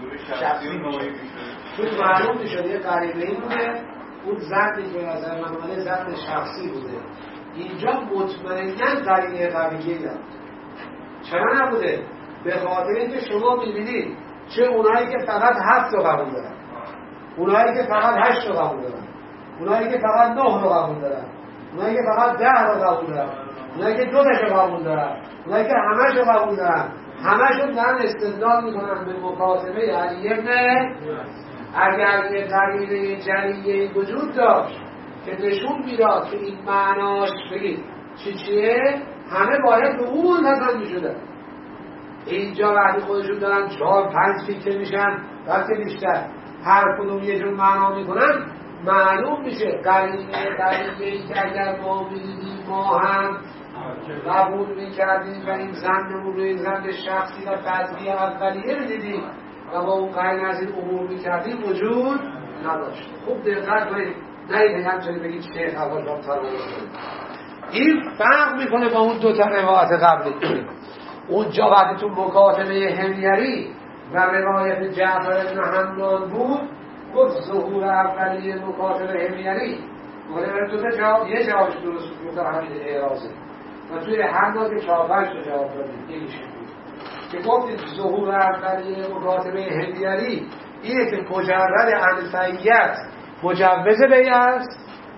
بشم؟ چون معلوم میشد یه قریبه‌ای بوده، اون زنی که از من زن شخصی بوده. اینجا مطمئناً قرینه قویه نبود. چرا نبوده؟ به خاطر اینکه شما می‌بینید چه اونایی که فقط 7 رو قبول دارن، اونایی که فقط 8 رو قبول دارن، اونایی که فقط 9 رو قبول دارن، اونایی که فقط 10 رو قبول دارن، اونایی که 2 رو قبول دارن، اونایی که همش رو قبول دارن، همشون دارن استدلال میکنن به مکاتبه علی ابن. اگر یه قرینه جلیه وجود داشت که نشون میداد که این معناش بگید چیه، همه باید به اون منتظر میشدن. اینجا وقتی خودشون دارن 4-5 فکر میشن وقتی بیشتر هر کدوم یه جور معنا میکنن، معلوم میشه قرینه‌ای که اگر ما میدیدیم ما هم قبول میکردیم و این زندمون رو این زند شخصی و بدوی اولیه میدیدیم و با اون قرینه از این امور میکردیم وجود نداشت. خوب دقت کنید، نه همچنین بگید شیخ اول با تراوح این فرق میکنه با اون 2 تا روایت قبلی. اونجا وقتی تو مکاتبه حمیری و روایت جعفر بن حمدان بود، گفت ظهور اولیه مکاتبه حمیری مقدمه 2 تا جواب، یه جوابش درست بود که همین اعراضه و توی هر دو که 4-5 تا جواب دادید یکیش بود که گفتید ظهور اولیه مکاتبه حمیری اینه که مجرد انفعیت مجوز بیع است،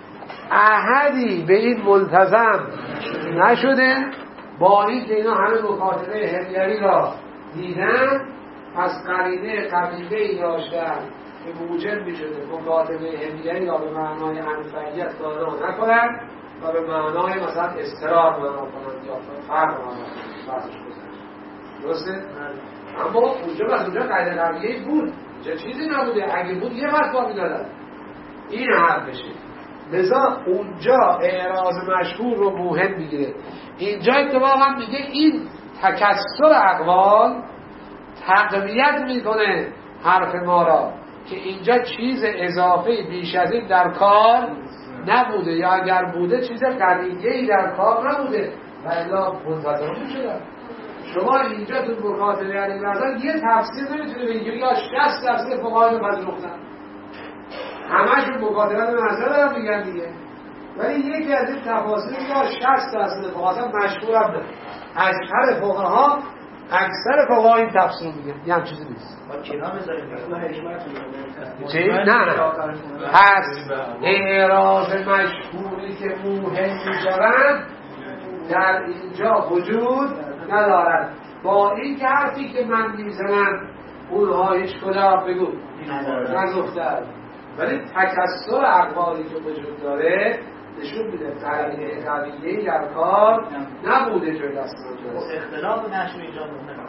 احدی به این ملتزم نشده، با این که اینا همه مکاتبه حمیری را دیدن، پس قرینه قبیله‌ای داشتن که موجب می‌شده مکاتبه حمیری را به معنای انفعیت معنا نکنند و به معنای مثلا استقرار معنا کنند یا فرق معنا کنند. درسته؟ اما اونجا قاعده قبیله‌ای بود، چه چیزی نبوده. اگه بود یه فتوا می‌دادن. این حرف بشه. لذا اونجا اعراض مشهور رو مهم میگیره. اینجا اتفاقا میگه این تکثر اقوال تقویت میکنه حرف ما را که اینجا چیز اضافه بیش از این در کار نبوده، یا اگر بوده چیز قدیمه‌ای در کار نبوده و الا منتظر میشدن. شما اینجا تو مکاتبه علی نظر یه تفسیر نمیتونه بگید یا 60% فقهای پذیرفتن، همشون مکاتبه نظر دارن میگن دیگه، ولی یکی از این تفاسیر یا 60% فقها مشهور هم داره. اکثر فقها این تفسیر میگن یه هم چیزی نیست. با کنا بذاریم چی؟ نه پس اعراض مشهوری که موهم میذارن در اینجا وجود ندارد، با این که حرفی که من میزنم اونها هیچ کجا بگو نگفتن، ولی تکثر اقوالی که وجود داره نشون میده قرینه قویه‌ای در کار نبوده جای دست من. اختلاف مشهور اینجا مهمه.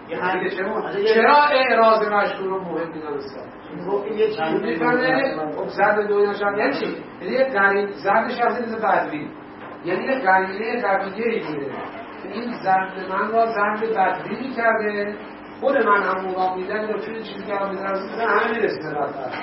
چرا اعراض مشهور رو مهم می‌دونستن؟ یه چیزی می‌فهمه خب زرد دنیاش هم یعنی چی؟ یعنی یه قرینه زردش از این بدوی، یعنی یه قرینه قویه‌ای بوده این زرد من را زرد بدوی می‌کرده، خود من هم موقع میدن یا چون چیزی که هم می‌دونستن همه می‌رسیده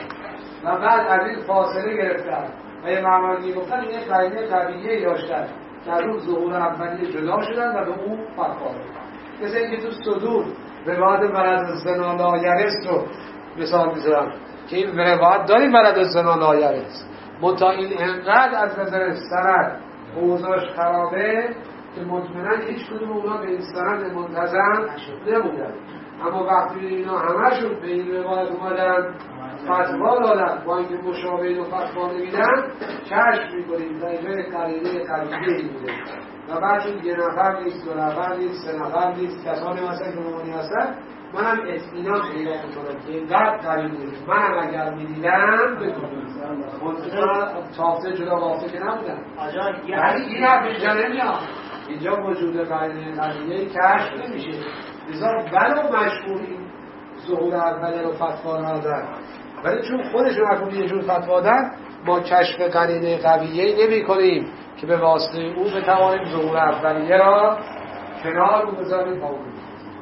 و بعد از این فاصله گرفتن و یه معماری گفتن این یک قرینه قویه‌ای داشتن که از اون ظهور اولیه جدا شدن و به اون فتوا مثل اینکه تو صدور روایت ولد الزنا لا یرث رو مثال می‌ذارم که این روایت داریم ولد الزنا لا یرث، منتها این انقدر از نظر سند اوضاعش خرابه که مطمئنا هیچ کدوم اونا به این سند منتظم نموندن، اما وقتی اینا همشون به این روایت اومدن فتوا دادن با اینکه مشابه اینو فتوا نمیدن کشف می‌کنیم در جای قرینه قویه‌ای بوده و بعد چون یه نفر نیست، دو نفر نیست، سه نفر نیست، کسانی مثلا که ممانی هستن منم اطمینان پیدا می‌کنم که اینقدر قوی نیست، منم اگر می‌دیدم بکنم منطقه تافته جدا بافته که نبودن، ولی این حرف اینجا نمیاد، اینجا وجود قرینه قویه‌ای کشف نمیشه، لذا ولو مشهور این ظهور اولیه رو فتوا ندادن، ولی چون خودشون حکومی یه جور فتوا دادن ما کشف قرینه قویه‌ای نمی‌کنیم که به واسطه او بتوانیم ظهور اولیه را کنار بگذاریم تا اون.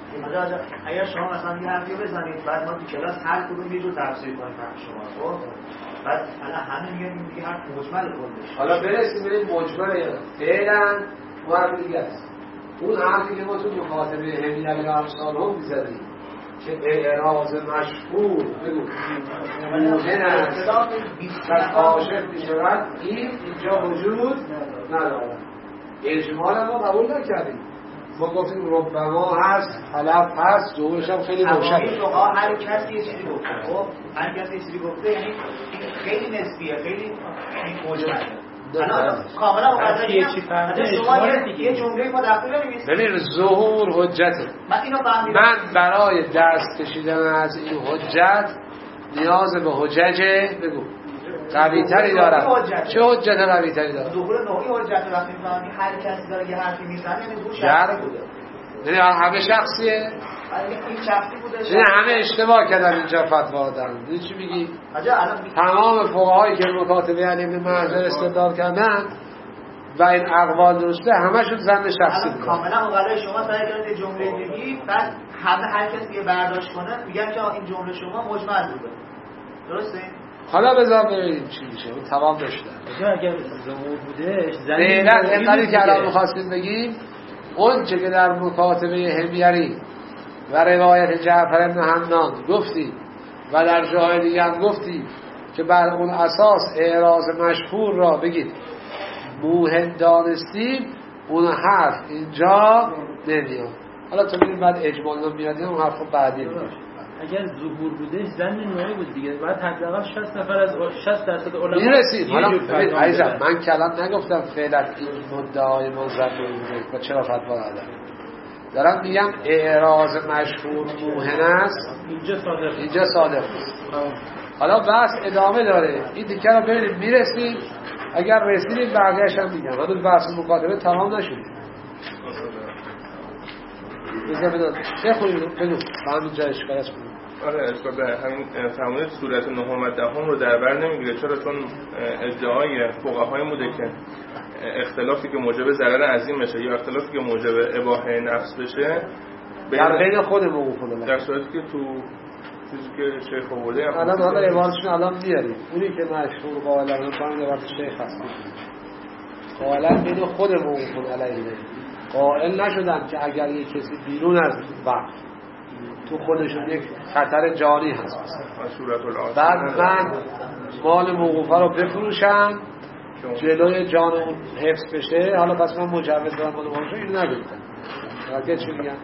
اگر شما مثلا یه حرفی بزنید بعد ما تو کلاس هر کدوم یه جور تفسیر کنیم شما خب بعد الان همه میگن دیگه حرف مجمل کلش، حالا برسیم ببینیم مجمل فعلا حرف دیگه است. اون حرفی که ما تو مکاتبه حمیه و امثال هم می‌زدیم که اعراض مشهور بگو موجن است و عاشق می‌شود این اینجا وجود ندارد. اجمال ما قبول نکردیم، ما گفتیم ربما هست، حلف هست، ظهورش هم خیلی روشنه. هر کسی یه چیزی گفته، خب هر کسی یه چیزی گفته یعنی خیلی نسبیه، خیلی مجمله. کاملا مقدر شما یه جمله ما دقیق بنویسید. ببین ظهور حجته. من برای دست کشیدن از این حجت نیاز به حجج بگو قوی‌تری دارم. چه حجت قوی‌تری دارم؟ ظهور نوعی حجت وقتی می‌فهمی هر کسی داره یه حرفی میزنه یعنی ظهور شخصی بوده. یعنی همه شخصیه؟ این شخصی بوده. یعنی همه اشتباه کردن اینجا فتوا دادن. چی میگی؟ تمام فقهایی که مکاتبه علی ابن معذر استدلال کردن و این اقوال درسته همشون ظن شخصی بوده. کاملا مقاله شما سعی کردید جمله بگی بعد همه هر کسی که برداشت کنه میگن که این جمله شما مجمل بوده. درسته؟ حالا بذار ببینیم چی میشه. اون تمام داشته. اگر ظهور بودش فعلا اینقدری که الان می‌خواستیم بگیم اون چه که در مکاتبه حمیری و روایت جعفر بن حنان گفتی و در جای دیگه هم گفتی که بر اون اساس اعراض مشهور را بگید موهم دانستیم، اون حرف اینجا نمیاد. حالا تو ببین بعد اجمال رو میاد اون حرف رو بعدی میگه. اگر ظهور بودش زن نوعی بود دیگه بعد حداقل 60 نفر از 60% علما میرسید. حالا ببین عزیزم من کلام نگفتم فعلا این مدعای ما زن نوعی و چرا فتوا ندادم، دارم میگم اعراض مشهور موهن است اینجا صادق است. حالا بحث ادامه داره، این دیگه رو ببینید میرسید، اگر رسیدید بقیه‌اش هم میگم. حالا بحث مکاتبه تمام نشد. بذار بخونیم بگو همین جا اشکالش کنیم. آره اشکال به همین فرمودید صورت نهم و دهم رو در بر نمیگیره. چرا؟ چون ادعای فقهای بوده که اختلافی که موجب ضرر عظیم بشه یا اختلافی که موجب اباحه نفس بشه در بین خودمون کنه، در صورتی که تو چیزی که شیخ آورده الان حالا عبارتشون الان میاریم اونی که مشهور قائلا میکنن عبارت شیخ هست قائلا بین خودمون کنه علیه قائل نشدن که اگر یک کسی بیرون از وقت تو خودشون یک خطر جانی هست بعد من مال موقوفه رو بفروشم جلوی جان اون حفظ بشه، حالا پس من مجوز دارم مال موقوفه اینو نگفتم. اگه چی میگن؟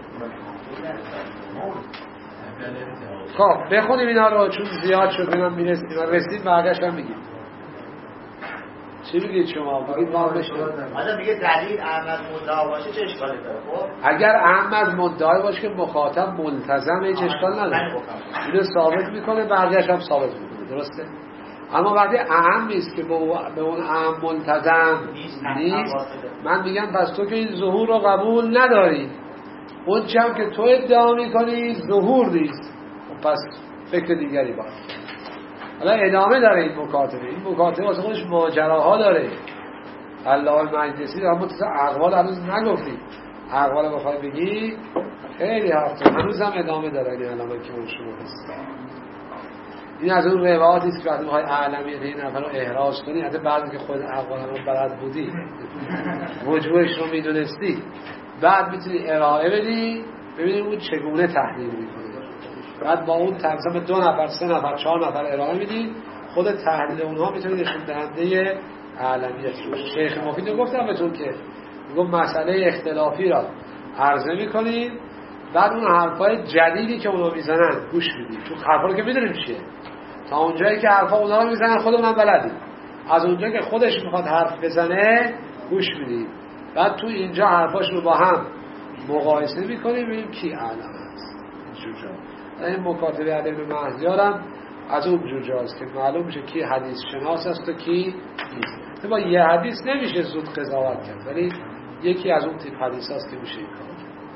خب بخونیم اینا رو چون زیاد شد بینم میرسیم رسید برگشت هم میگیم. چی بگید شما؟ بگید ما بشنیم. حالا میگه دلیل احمد مدعا باشه چه اشکالی داره؟ خب اگر احمد مدعا باشه که مخاطب ملتزم هیچ اشکال نداره. اینو ثابت میکنه برگشت هم ثابت میکنه. درسته؟ اما وقتی اهم نیست که به اون اهم ملتزم نیست، من میگم پس تو که این ظهور رو قبول نداری، اون چم که تو ادعا میکنی ظهور نیست، پس فکر دیگری باید. حالا ادامه داره این مکاتبه. این مکاتبه واسه خودش ماجراها داره. علامه مجلسی اما تو اقوال هنوز نگفتی. اقوال بخوای بگی خیلی هفته هنوز هم ادامه داره. این علامه که اون شما هست. این از اون روایاتی است که وقتی میخوای اعلمیت این نفر رو احراز کنی، حتی بعضی که خود اقوال رو بلد بودی وجوهش رو میدونستی، بعد میتونی ارائه بدی ببینیم اون چگونه تحلیل میکنه. بعد با اون تقسیم 2 نفر 3 نفر 4 نفر ارائه میدی، خود تحلیل اونها میتونه نشون دهنده اعلمیت باشه. شیخ مفید گفتم بهتون که میگم مسئله اختلافی را عرضه میکنیم، بعد اون حرفای جدیدی که اونا میزنن گوش میدید. تو حرفا رو که میدونیم چیه، تا اونجایی که حرفا اونا رو میزنن خودمون بلدیم، از اونجایی که خودش میخواد حرف بزنه گوش میدید. بعد تو اینجا حرفاش رو با هم مقایسه میکنیم ببینیم کی اعلم است. جوجا این مکاتبه ادب مهدیارم از اون جوجاست که معلوم میشه کی حدیث شناس است و کی نیست. با یه حدیث نمیشه زود قضاوت کرد، ولی یکی از اون تیپ حدیث هست که میشه این کار.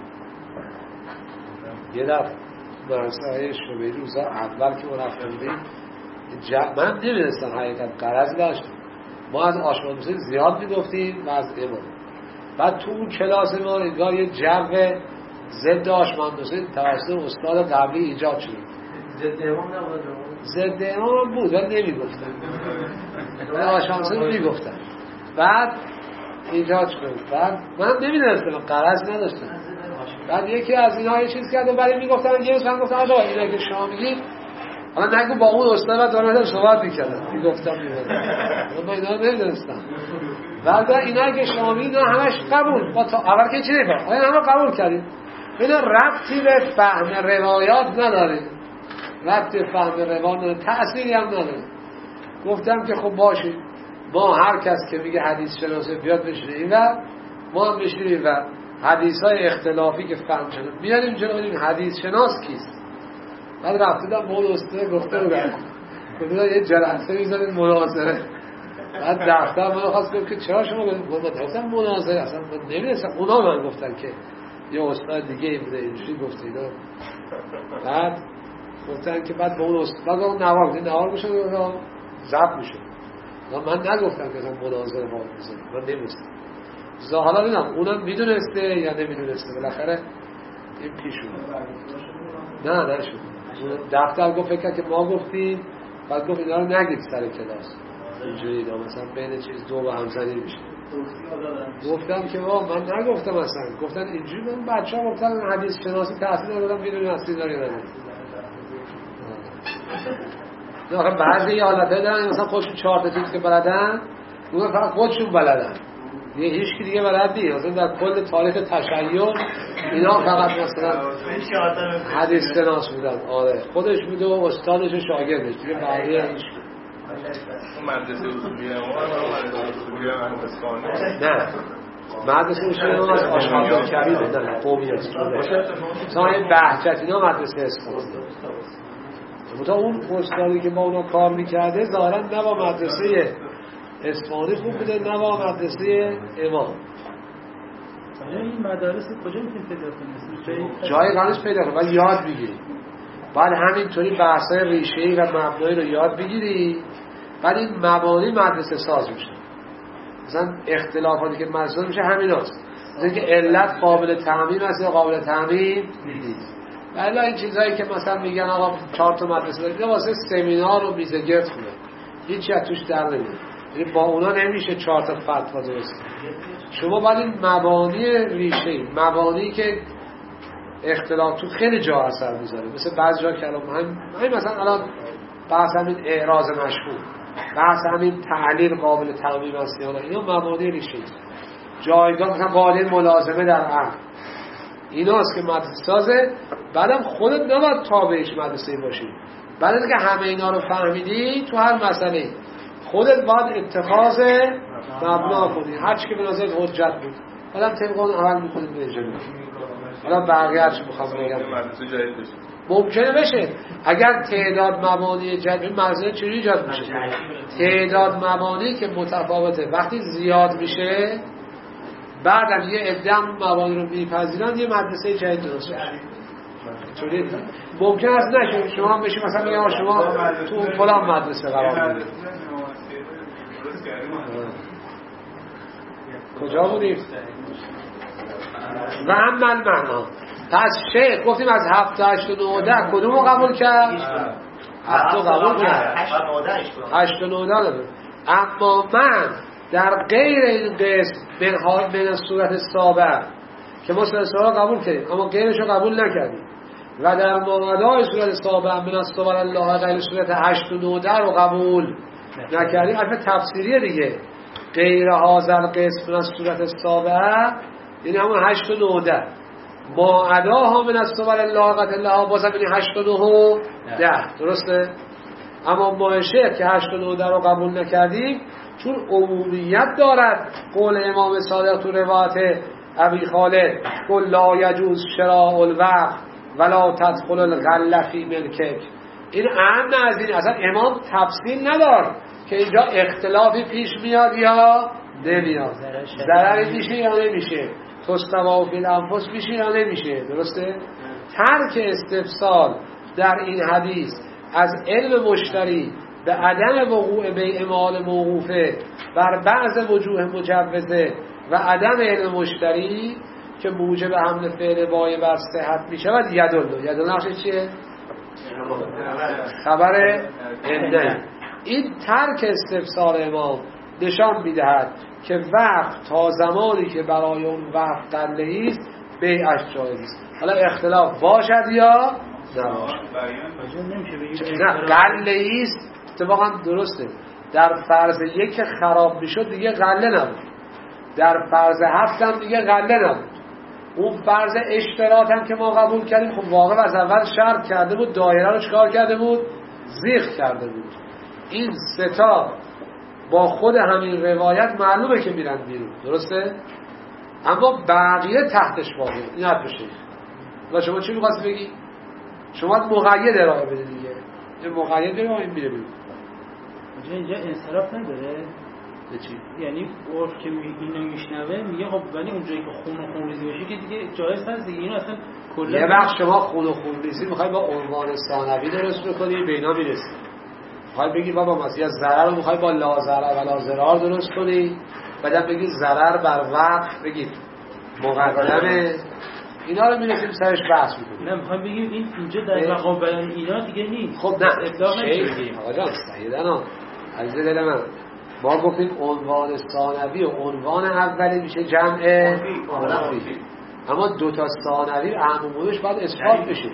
یه دفعه مرسای شبهی روزا اول که ما رفتم بودیم من نمیدونستم حقیقت قرض داشت. ما از آشمانوسی زیاد میگفتیم و از امام. بعد تو اون کلاس ما انگار یه جو ضد آشمانوسی توسط استاد قبلی ایجاد شد. ضد امام نبود. ضد امام بود ولی نمیگفتن. آشمانوسی رو میگفتن. بعد ایجاد شد. بعد من نمیدونستم قرض نداشتم. بعد یکی از اینا یه چیز کرد و برای میگفتن یه روز هم گفتن آقا اینا که شما میگید حالا نگو با اون استاد و دارم صحبت میکردم میگفتم من اینا رو نمیدونستم. بعد اینا که شما میگید همش قبول با تا اول که چی نفهم آیا همه قبول کردیم اینا ربطی به فهم روایات نداره، ربطی به فهم روایات نداره، تأثیری هم نداره. گفتم که خب باشه ما هر کس که میگه حدیث شناسه بیاد بشینه این و ما هم بشینیم و حدیث‌های اختلافی که فهم شده بیاریم جلو ببینیم حدیث شناس کیست. بعد رفتم با اون استاد گفته بودم یه جلسه می‌ذارید مناظره. بعد دفتر من خواست بگم که چرا شما گفتم مناظره اصلا نمی‌دونستم. اونا من گفتن که یه استاد دیگه بوده اینجوری گفته اینا. بعد گفتن که بعد با اون استاد اون نوار میشه ضبط میشه. من نگفتم که اصلا مناظره باید بزنیم، من نمی‌دونستم. ظاهرا ببینم اونم میدونسته یا نمیدونسته، بالاخره این پیش اومد. نه نشد. دفتر گفت فکر که ما گفتیم، بعد گفت اینا رو نگید سر کلاس اینجوری اینا مثلا بین چیز دو با همزنی میشه. گفتم که من نگفتم اصلا، گفتن اینجوری. من بچه‌ها گفتن حدیث شناسی تحصیل ندادم میدونی اصلی داری نداری. نه آخه بعضی حالته دارن مثلا خودشون 4 تا چیز که بلدن اونا فقط خودشون بلدن، یه هیچ کی دیگه بلد نیست. مثلا در کل تاریخ تشیع اینا فقط مثلا حدیث شناس بودن. آره خودش بوده و استادش و شاگردش دیگه بقیه هیچ کی. اون مدرسه اصولیه ما مدرسه اصولیه نه مدرسه اصولیه ما از آشغال کبیر نه قومی است. مثلا این بهجت اینا مدرسه اصفهان. مثلا اون استادی که با اونا کار میکرده ظاهرا نه با مدرسه اصفهانی خوب بوده نه با مدرسه امام. این مدارس کجا میتونید پیدا کنید؟ جای قانش پیدا کنید و یاد بگیرید. بعد همینطوری بحث‌های ریشه‌ای و مبنایی رو یاد بگیری، بعد این مبانی مدرسه ساز میشه. مثلا اختلافاتی که مدرسه میشه همیناست، مثلا که علت قابل تعمیم است یا قابل تعمیم نیست. ولی این چیزایی که مثلا میگن آقا 4 تا مدرسه دارید واسه سمینار و میزگرد خونه هیچی از توش در نمیاد. یعنی با اونا نمیشه 4 تا فتوا درست. شما باید این مبانی ریشه، مبانی که اختلاف تو خیلی جا اثر میذاره، مثل بعضی جا کلام همین مثلا الان بحث همین اعراض مشهور، بحث همین تعلیل قابل تقویم است یا نه، اینا مبانی ریشه است. جایگاه مثلا قاعده ملازمه در عقل ایناست که مدرسه سازه. بعدم خودت نباید تابعش مدرسه باشی، بعد از که همه اینا رو فهمیدی تو هر مسئله خودت باید اتخاذ مبنا کنی، هر چی که به نظر حجت بود بعدم طبق اون عمل میکنید به اجرا. حالا بقیه هر چی بخوام بگم ممکنه بشه اگر تعداد مبانی جدید مدرسه چجوری ایجاد میشه؟ تعداد مبانی که متفاوته وقتی زیاد میشه بعدم یه عده مبانی رو میپذیرن یه مدرسه جدید درست میشه. چون ممکن است نشه شما بشی مثلا میگم شما تو فلان مدرسه قرار میگیرید. کجا بودیم؟ و اما المعنا. پس شیخ گفتیم از 7 تا 8 تا 9 10 کدومو قبول کرد؟ 7 تا قبول کرد، 8 تا 9 10. اما من در غیر این قسم به صورت سابق که ما صورت سابق قبول کردیم اما غیرش رو قبول نکردیم و در مادای صورت سابق من استوار الله غیر صورت 8 و 9 رو قبول نکردیم. البته تفسیریه دیگه، غیر حاضر قسم من صورت سابق یعنی همون 8 و 9 ما اداها من استوار الله قتل الله بازم یعنی 8 و 9 و 10 درسته. اما ماشه که 8 و 9 رو قبول نکردیم چون عمومیت دارد قول امام صادق تو روایت ابی خالد قل لا یجوز شراء الوقف ولا تدخل الغله فی ملکک. این اهم از این اصلا امام تفصیل ندار که اینجا اختلافی پیش میاد یا نمیاد، ضرری میشه یا نمیشه، تستوا فی الانفس میشه یا نمیشه. درسته؟ ترک استفسار در این حدیث از علم مشتری به عدم وقوع بیع مال موقوفه بر بعض وجوه مجوزه و عدم علم مشتری که موجب حمل فعل وای بر صحت میشه و یدل نقشه چیه؟ خبر انده. این ترک استفسار امام نشان میدهد که وقت تا زمانی که برای اون وقت قله‌ای است بیعش جایز است. حالا اختلاف باشد یا نباشد. نه قله‌ای است اتفاقا درسته. در فرض 1 خراب میشد دیگه قله نبود، در فرض 7 هم دیگه قله نبود. اون فرض اشتراط هم که ما قبول کردیم خب واقعا از اول شرط کرده بود، دایره رو چکار کرده بود؟ زیغ کرده بود. این 3 تا با خود همین روایت معلومه که میرن بیرون، درسته؟ اما بقیه تحتش واقعه. این حرف شیخ. و شما چی می‌خواستی بگی؟ شما مقید ارائه بده دیگه. این مقید داره این میره بیرون. اینجا انصراف نداره؟ چی؟ یعنی عرف که اینو میشنوه میگه خب ولی اونجایی که خون و خونریزی باشه که دیگه جایز هست دیگه. اینو اصلا کلا یه وقت شما خون و خونریزی میخوای با عنوان ثانوی درست بکنی به اینا میرسی. میخوای بگی بابا مثلا ضرر رو میخوای با لا ضرر و لا ضرر درست کنی، بعدم بگی ضرر بر وقت بگید مقدمه. اینا رو میرسیم سرش بحث میکنیم. نه میخوام بگیم این اینجا در مقام بیان اینا دیگه نیست. خب نه اطلاق نمیگیم آقا جان سیدنا عزیز دل من، ما گفتیم عنوان ثانوی و عنوان اولی میشه جمع عرفی، اما 2 تا ثانوی عمومش باید اثبات بشه.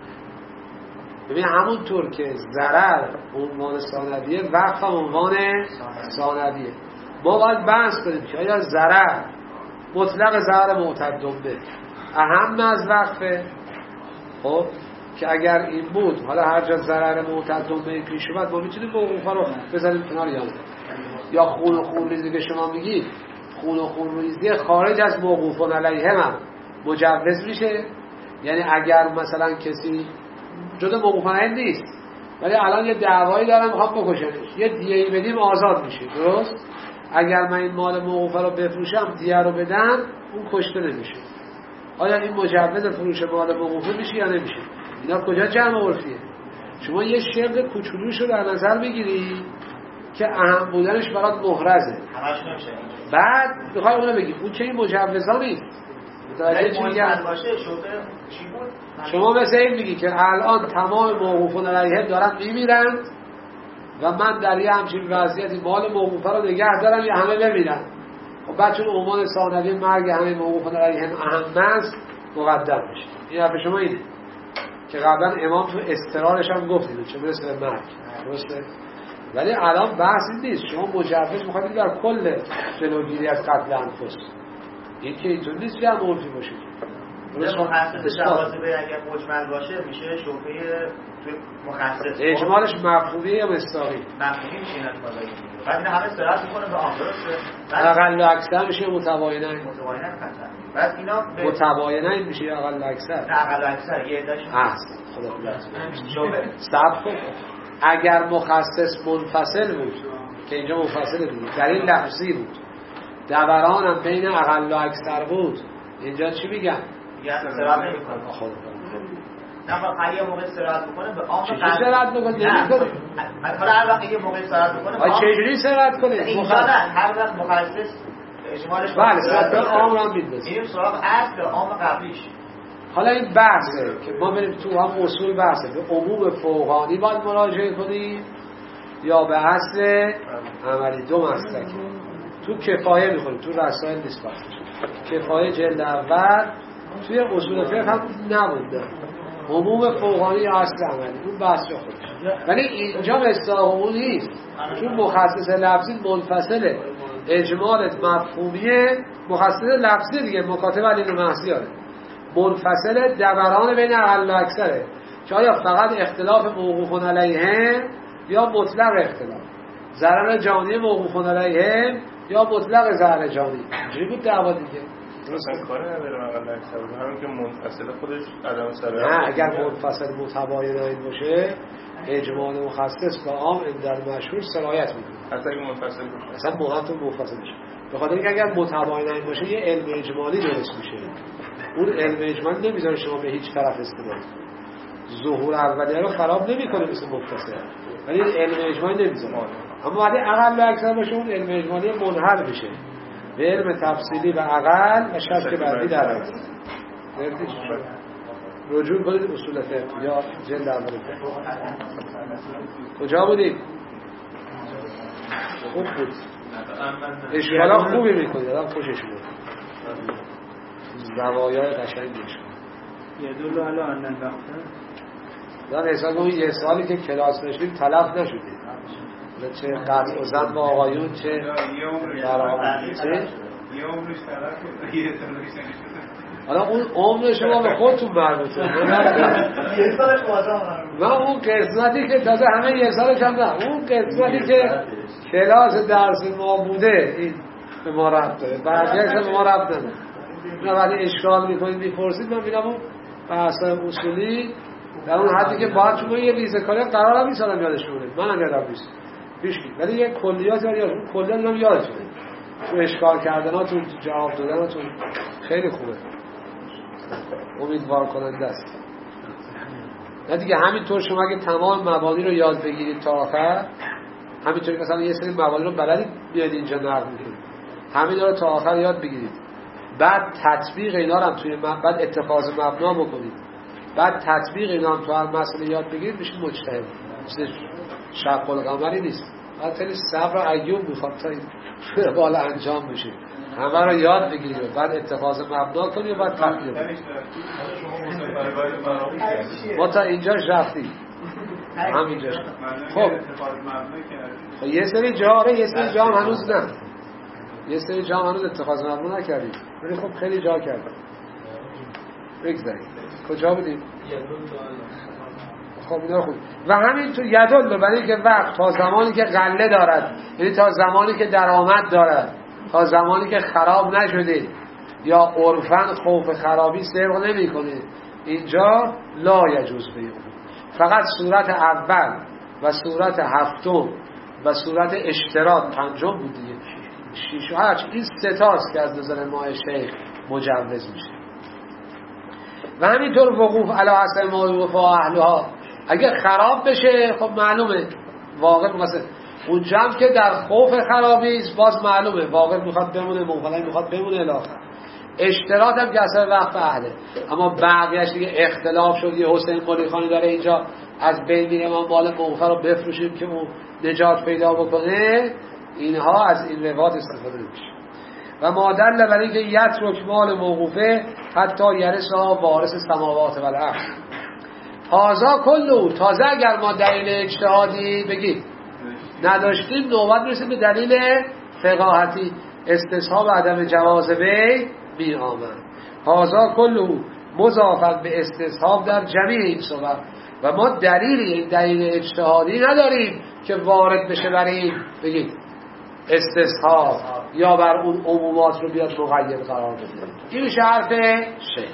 ببین همونطور که ضرر عنوان ثانویه وقف عنوان ثانویه، ما باید بحث کنیم که آیا ضرر مطلق ضرر معتدم به اهم از وقفه. خب که اگر این بود حالا هر جا ضرر معتدم به پیش اومد ما میتونیم موقوفا رو بذاریم کنار یا خون و خونریزی که شما میگید خون و خونریزی خارج از موقوفون علیه هم مجوز میشه. یعنی اگر مثلا کسی جدا موقوفون علیه نیست ولی الان یه دعوایی دارم میخوام بکشنش، یه دیه‌ای بدیم آزاد میشه، درست؟ اگر من این مال موقوفه رو بفروشم دیه رو بدم اون کشته نمیشه. آیا این مجوز فروش مال موقوفه میشه یا نمیشه؟ اینا کجا جمع عرفیه؟ شما یه شق کوچولوش رو در نظر بگیری که اهم بودنش برات محرزه، بعد میخوای اونو بگی اون چه این مجوزا نیست. متوجه چی میگم؟ شما مثل این میگی که الان تمام موقوفون علیه دارن میمیرن و من در یه همچین وضعیتی مال موقوفه رو نگه دارم یا همه بمیرن. خب بعد چون عنوان ثانوی مرگ همه موقوفان علیهم اهم است مقدم میشه. این حرف شما اینه که قبلا امام تو استقرارش هم گفتید چه برسه به مرگ، درسته؟ ولی الان بحثی نیست. شما مجوز میخواید در کل جلوگیری از قتل انفس، این که اینطور نیست که هم عرفی باشه. مخصص جوازه اگر مجمل باشه میشه شبهه توی مخصص. اجمالش مفهومی یا مصداقی؟ مفهومی میشه این اتفاقی. بعد این همه صراحت میکنه به آن درسته. اقل و اکثر میشه متباینه. متباینه قطعا. بعد اینا متباینه میشه اقل و اکثر. نه اقل و اکثر یه عدهش هست. خدا خدا. صبر کن. اگر مخصص منفصل بود که اینجا منفصل دیگه در این لفظی بود، دوران هم بین اقل و اکثر بود، اینجا چی میگن؟ میگن صراحت نمیکنه. خب نه خب یه موقع صراحت میکنه به عام چجوری صراحت میکنه؟ نمیکنه. حالا هر وقت یه موقع صراحت میکنه چجوری صراحت کنه؟ اینجا نه هر وقت مخصص اجمالش بله صراحت عام هم میدونست. این سراغ اصل عام قبلیش. حالا این بحثه که ما بریم تو هم اصول بحثه به عموم فوقانی باید مراجعه کنیم یا به اصل عملی. دو مسلکه. تو کفایه میخونیم، تو رسائل نیست بحثش. کفایه جلد اول توی اصول فقه هم نبوده. عموم فوقانی یا اصل عملی اون بحث جا خودش. ولی اینجا مصداق اون نیست، چون مخصص لفظی منفصله، اجمالت مفهومیه، مخصص لفظی دیگه مکاتب علی محضیاره، منفصل دوران بین اقل و اکثره که آیا فقط اختلاف موقوف علیهم یا مطلق اختلاف، ضرر جانی موقوف علیهم یا مطلق ضرر جانی. اینجوری بود دعوا دیگه. درست کاری نداره اقل اکثر بود، همین که منفصل خودش عدم سره. نه اگر منفصل متباین این باشه اجمال مخصص با عام در مشهور سرایت میکنه. حتی اگه منفصل باشه اصلا مهمتون منفصل بشه. به خاطر اینکه اگر متباین این باشه یه علم اجمالی درست میشه. اون علم اجمالی نمیذاره شما به هیچ طرف استدلال. ظهور اولیه رو خراب نمیکنه مثل متصل، ولی علم اجمالی نمیذاره. اما وقتی اقل و اکثر باشه اون علم اجمالی منحل میشه به علم تفصیلی و اقل و شک بعدی در رد. رجوع کنید اصول فقه یا جلد اول فقه. کجا بودید؟ خوب بود. اشکالا خوبی میکنید، آدم خوشش میاد. زوایای قشنگش یدل علی ان الوقت. من حساب اون یه سالی که کلاس نشید تلف نشدید. چه قطع و زن با آقایون چه برآمدی چه یه عمرش طرف یه سالش نشده. حالا اون عمر شما به خودتون مربوطه. یه سالش بازم و اون قسمتی که تازه همه یه سالش هم نه، اون قسمتی که کلاس درس ما بوده این به ما ربط داره، بقیه‌اش به ما ربط نداره. اینا ولی اشکال میکنید میپرسید، من میگم اون بحث‌های اصولی در اون حدی که باید شما یه ریزه‌کاری قرار هم نیست یادش بمونه. منم یادم نیست پیشکی، ولی یه کلیات یاد اون کلیات هم یادتونه. تو اشکال کردناتون، تو جواب دادناتون خیلی خوبه، امیدوار کننده است. نه دیگه همینطور شما اگه تمام مبانی رو یاد بگیرید تا آخر، همینطوری مثلا یه سری مبانی رو بلدید بیاد اینجا نقل می‌کنید، همین رو تا آخر یاد بگیرید، بعد تطبیق اینا رو هم توی بعد اتخاذ مبنا بکنید، بعد تطبیق اینا هم تو هر مسئله یاد بگیرید، میشید مجتهد. شق القمری نیست، بعد خیلی صبر ایوب میخواد تا این بالا انجام بشه. همه رو یاد بگیرید، بعد اتخاذ مبنا کنید، بعد تطبیق کنید. ما تا اینجاش رفتیم، همینجاش. خب یه سری جا یه سری جا هنوز نه، یه سری جا هنوز اتخاذ مبنا نکردید، ولی خب خیلی جا کردیم. بگذارید کجا بودیم؟ خب اینا خوب. و همین تو یدل، برای اینکه وقت تا زمانی که غله دارد، یعنی تا زمانی که درآمد دارد، تا زمانی که خراب نشده یا عرفاً خوف خرابی سرق نمی‌کنه، اینجا لا یجوز بیعه. فقط صورت اول و صورت هفتم و صورت اشتراط پنجم بود دیگه، 6 و 8 این سه تاست که از نظر ما شیخ مجوز میشه. و همینطور وقوف علی اصل ما وفا اهلها، اگه خراب بشه خب معلومه واقع مثلا اونجا هم که در خوف خرابی است باز معلومه واقع میخواد بمونه، موقعی میخواد بمونه الاخر. اشتراط هم که اثر وقف اهله، اما بقیه‌اش دیگه اختلاف شد. یه حسین قلی خانی داره اینجا از بین میره، ما مال موقع رو بفروشیم که اون نجات پیدا بکنه، اینها از این روایت استفاده میشه. و ما دل بر اینکه یترک مال موقوفه حتی یرثها وارث سماوات و الارض. هذا کله. تازه اگر ما دلیل اجتهادی بگید نداشتیم، نوبت میرسیم به دلیل فقاهتی، استصحاب عدم جواز وی می آمد. هذا کله مضافا به استصحاب در جمیع این صورت. و ما دلیل اجتهادی نداریم که وارد بشه بر این بگید استصحاب یا بر اون عمومات رو بیاد مقید قرار بده. این میشه حرف شیخ.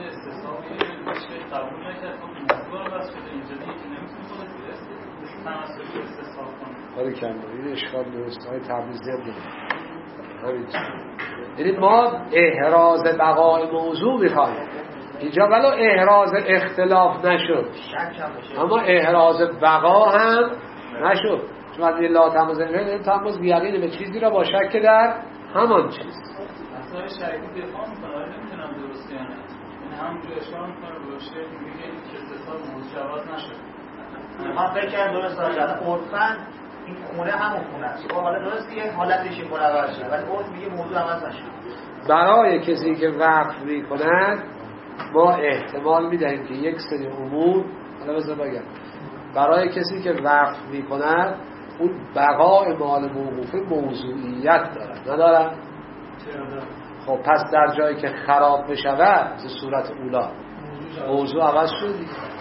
کاری کنم این اشکال درست های تبریزی هم داریم. یعنی ما احراز بقای موضوع میخوایم اینجا، ولو احراز اختلاف نشد اما احراز بقا هم نشد. چون از این لا تماز بیقین به چیزی را با شک در همان چیز. اصلا شریعتی دفاع میکنه، نمیدونم درسته یا نه. این همونجا اشاره میکنه به شیخ میگه این استصحاب موجبات نشد. من فکر کردم درست دارم. عرفاً این خونه همون خونه است. حالا درسته یه حالتش خونه عوض شده، ولی عرف میگه موضوع عوض نشد. برای کسی که وقف میکند ما احتمال میدهیم که یک سری امور، حالا بذار بگم، برای کسی که وقف میکند اون بقای مال موقوفه موضوعیت دارد، ندارد؟ خب پس در جایی که خراب بشود مثل صورت اولا موضوع عوض شدی.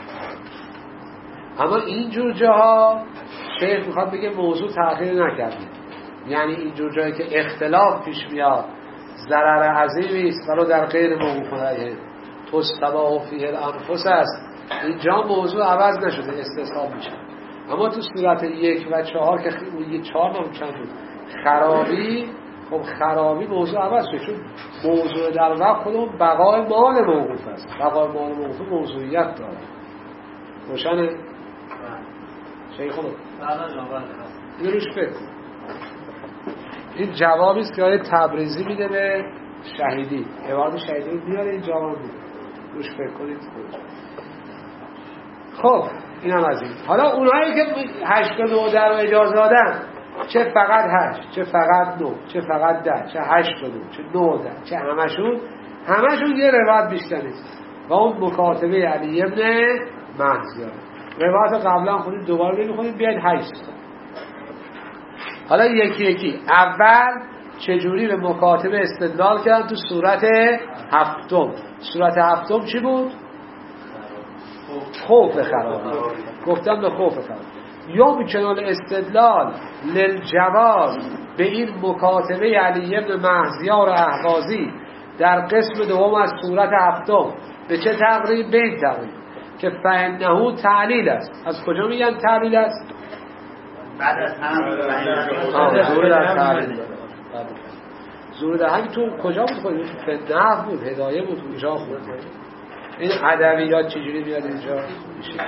اما اینجور جاها شیخ میخواد بگه موضوع تغییر نکردی، یعنی اینجور جایی که اختلاف پیش میاد ضرر عظیمی است ولو در غیر موقوف علیه تستباح فیه الانفس است، اینجا موضوع عوض نشده، استصحاب میشه. اما تو صورت 1 و 4 که اون 4 هم چند بود خرابی، خب خرابی موضوع عوض شده، چون موضوع در وقت خودمون بقای مال موقوف است. بقای مال موقوف موضوعیت داره. روشنه؟ شیخ خودم این روش فکر کن. این جوابی است که آیه تبریزی میده به شهیدی، عبارت شهیدی رو میاره این جواب میده، روش فکر کنید. خب این هم از این. حالا اونهایی که 8 تا 9 در رو اجازه دادن، چه فقط 8 چه فقط 9 چه فقط 10 چه 8 تا 9 چه 9 10 چه همشون یه روایت بیشتر نیست و اون مکاتبه علی ابن مهزیار. روایت قبلا خودید دوباره بخونید بیاید 8 تا. حالا یکی یکی. اول چجوری به مکاتبه استدلال کردن تو صورت 7. صورت 7 چی بود؟ خوف خرابی. گفتم به خوف خرابی. یمکن استدلال للجواز به این مکاتبه علی ابن مهزیار اهوازی در قسم دوم از صورت 7. به چه تقریب؟ به این تقریب که فانه تعلیل است. از کجا میگن تعلیل است؟ بعد از هم زور در تعلیل. زور در همین تو کجا بود خودی؟ فنح بود، هدایه بود، اینجا خود. این ادبیات چجوری میاد اینجا؟ میشه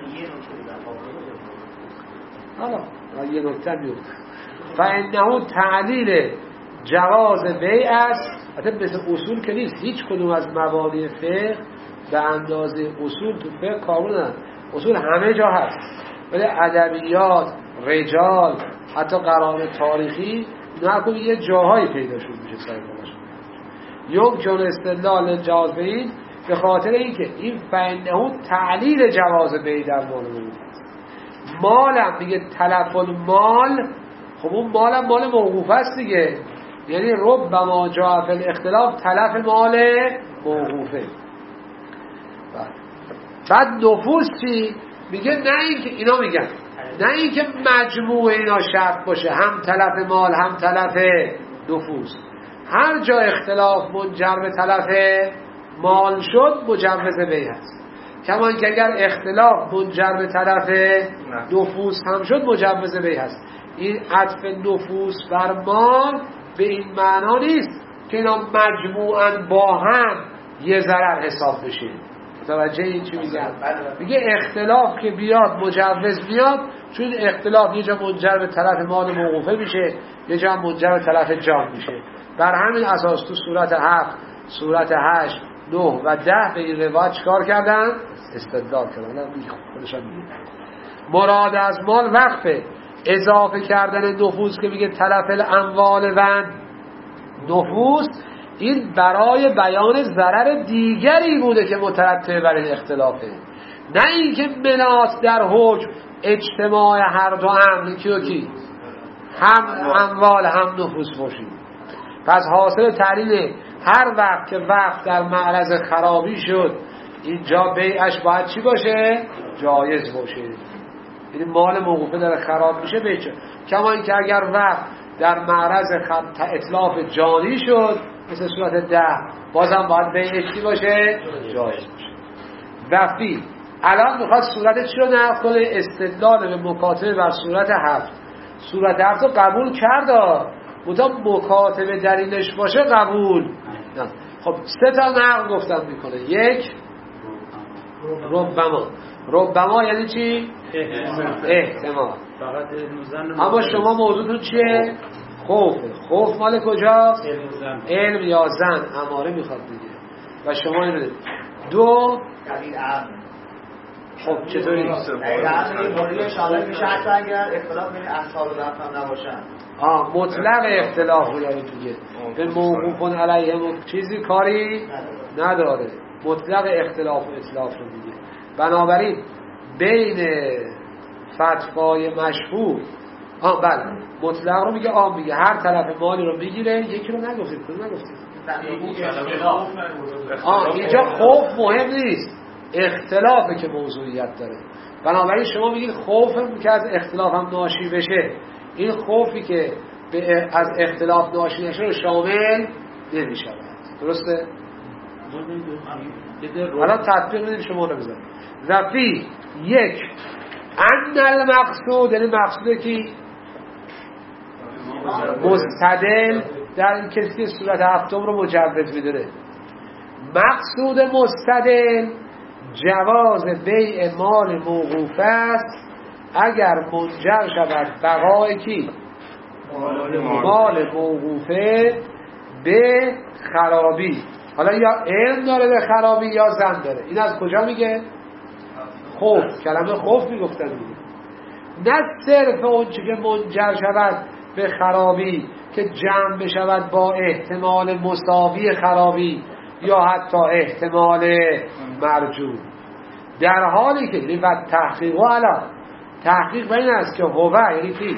حالا یه نکته میاد فانه تعلیل جواز بیع است. حتی مثل اصول که نیست، هیچ کدوم از مبانی فقه به اندازه اصول تو فقه کامل نداره. اصول همه جا هست، ولی ادبیات، رجال، حتی قرائن تاریخی نکنه یه جاهایی پیداشون میشه سعی کنش. یمکن استدلال جواز بیع به خاطر اینکه این فانه تعلیل جواز بیع در مال موقوف. مالم میگه تلف المال، خب اون مالم مال موقوف است دیگه، یعنی ربما جاء فی الاختلاف تلف مال موقوفه. بعد نفوس چی؟ میگه نه اینکه اینا میگن نه اینکه مجموع اینا شرط باشه، هم تلف مال هم تلف نفوس. هر جا اختلاف منجر به تلف مال شد مجوز بیع هست، کمان که اگر اختلاف منجر به تلف نفوس هم شد مجوز بیع هست. این عطف نفوس بر مال به این معنا نیست که اینا مجموعاً با هم یه ضرر حساب بشه. متوجه این چی میگن؟ میگه اختلاف که بیاد مجوز بیاد، چون اختلاف یه جا منجر به تلف مال موقوفه میشه، یه جا منجر به تلف جان میشه. بر همین اساس تو صورت 7 صورت 8 9 و 10 به این روایت چکار کردن؟ استدلال کردن. خودشان میگه مراد از مال وقفه، اضافه کردن نفوس که میگه تلف الاموال و نفوس، این برای بیان ضرر دیگری بوده که مترتب بر این اختلافه، نه اینکه مناط در حکم اجتماع هر دو امر کی هم اموال هم نفوس باشید. پس حاصل تعلیل هر وقت که وقت در معرض خرابی شد اینجا بیعش باید چی باشه؟ جایز باشه. یعنی مال موقوفه داره خراب میشه بیچه، کما اینکه اگر وقت در معرض اتلاف جانی شد مثل صورت 10 بازم باید بیعش چی باشه؟ جایز باشه. وفی الان میخواد صورت چی رو نقل کنه؟ استدلال به مکاتبه بر صورت 7. صورت 7 رو قبول کرد بودا مکاتبه دلیلش باشه قبول نه. خب 3 تا نقل گفتم میکنه. 1 ربما یعنی چی؟ احتمال. اما شما موضوعتون چیه؟ خوف مال کجاست؟ علم یا زن اماره میخواد دیگه و شما اینو دید. 2 دلیل عقل. خب چطوری؟ دلیل عقل این موردی شامل میشه حتی اگر اختلاف بین اصحاب و ضعف نباشن. مطلق اختلاف رو داره دیگه، به موقوفون علیهم چیزی کاری نداره، مطلق اختلاف و اطلاف رو میگه. بنابراین بین فتوای مشهور بله مطلق رو میگه عام میگه، هر طرف مالی رو میگیره. یکی رو نگفتید اینجا خوف مهم نیست، اختلافه که موضوعیت داره. بنابراین شما میگید خوفم که از اختلاف هم ناشی بشه، این خوفی که از اختلاف ناشی نشه رو شامل نمیشه. درسته؟ حالا تطبیق میدیم شما رو بزنید. رفی 1 ان المقصود، یعنی مقصوده که مستدل در این کسی که صورت 7 رو مجوز میدونه. مقصود مستدل جواز بیع مال موقوف است اگر منجر شود بقای کی؟ مال موقوفه به خرابی. حالا یا علم داره به خرابی یا زن داره. این از کجا میگه؟ خوف. کلمه خوف میگفتن دیگه، نه صرف اون چی که منجر شود به خرابی که جمع بشود با احتمال مساوی خرابی یا حتی احتمال مرجوع، در حالی که لیفت تحقیق و علا تحقیق بین است که هوه یعنی کی؟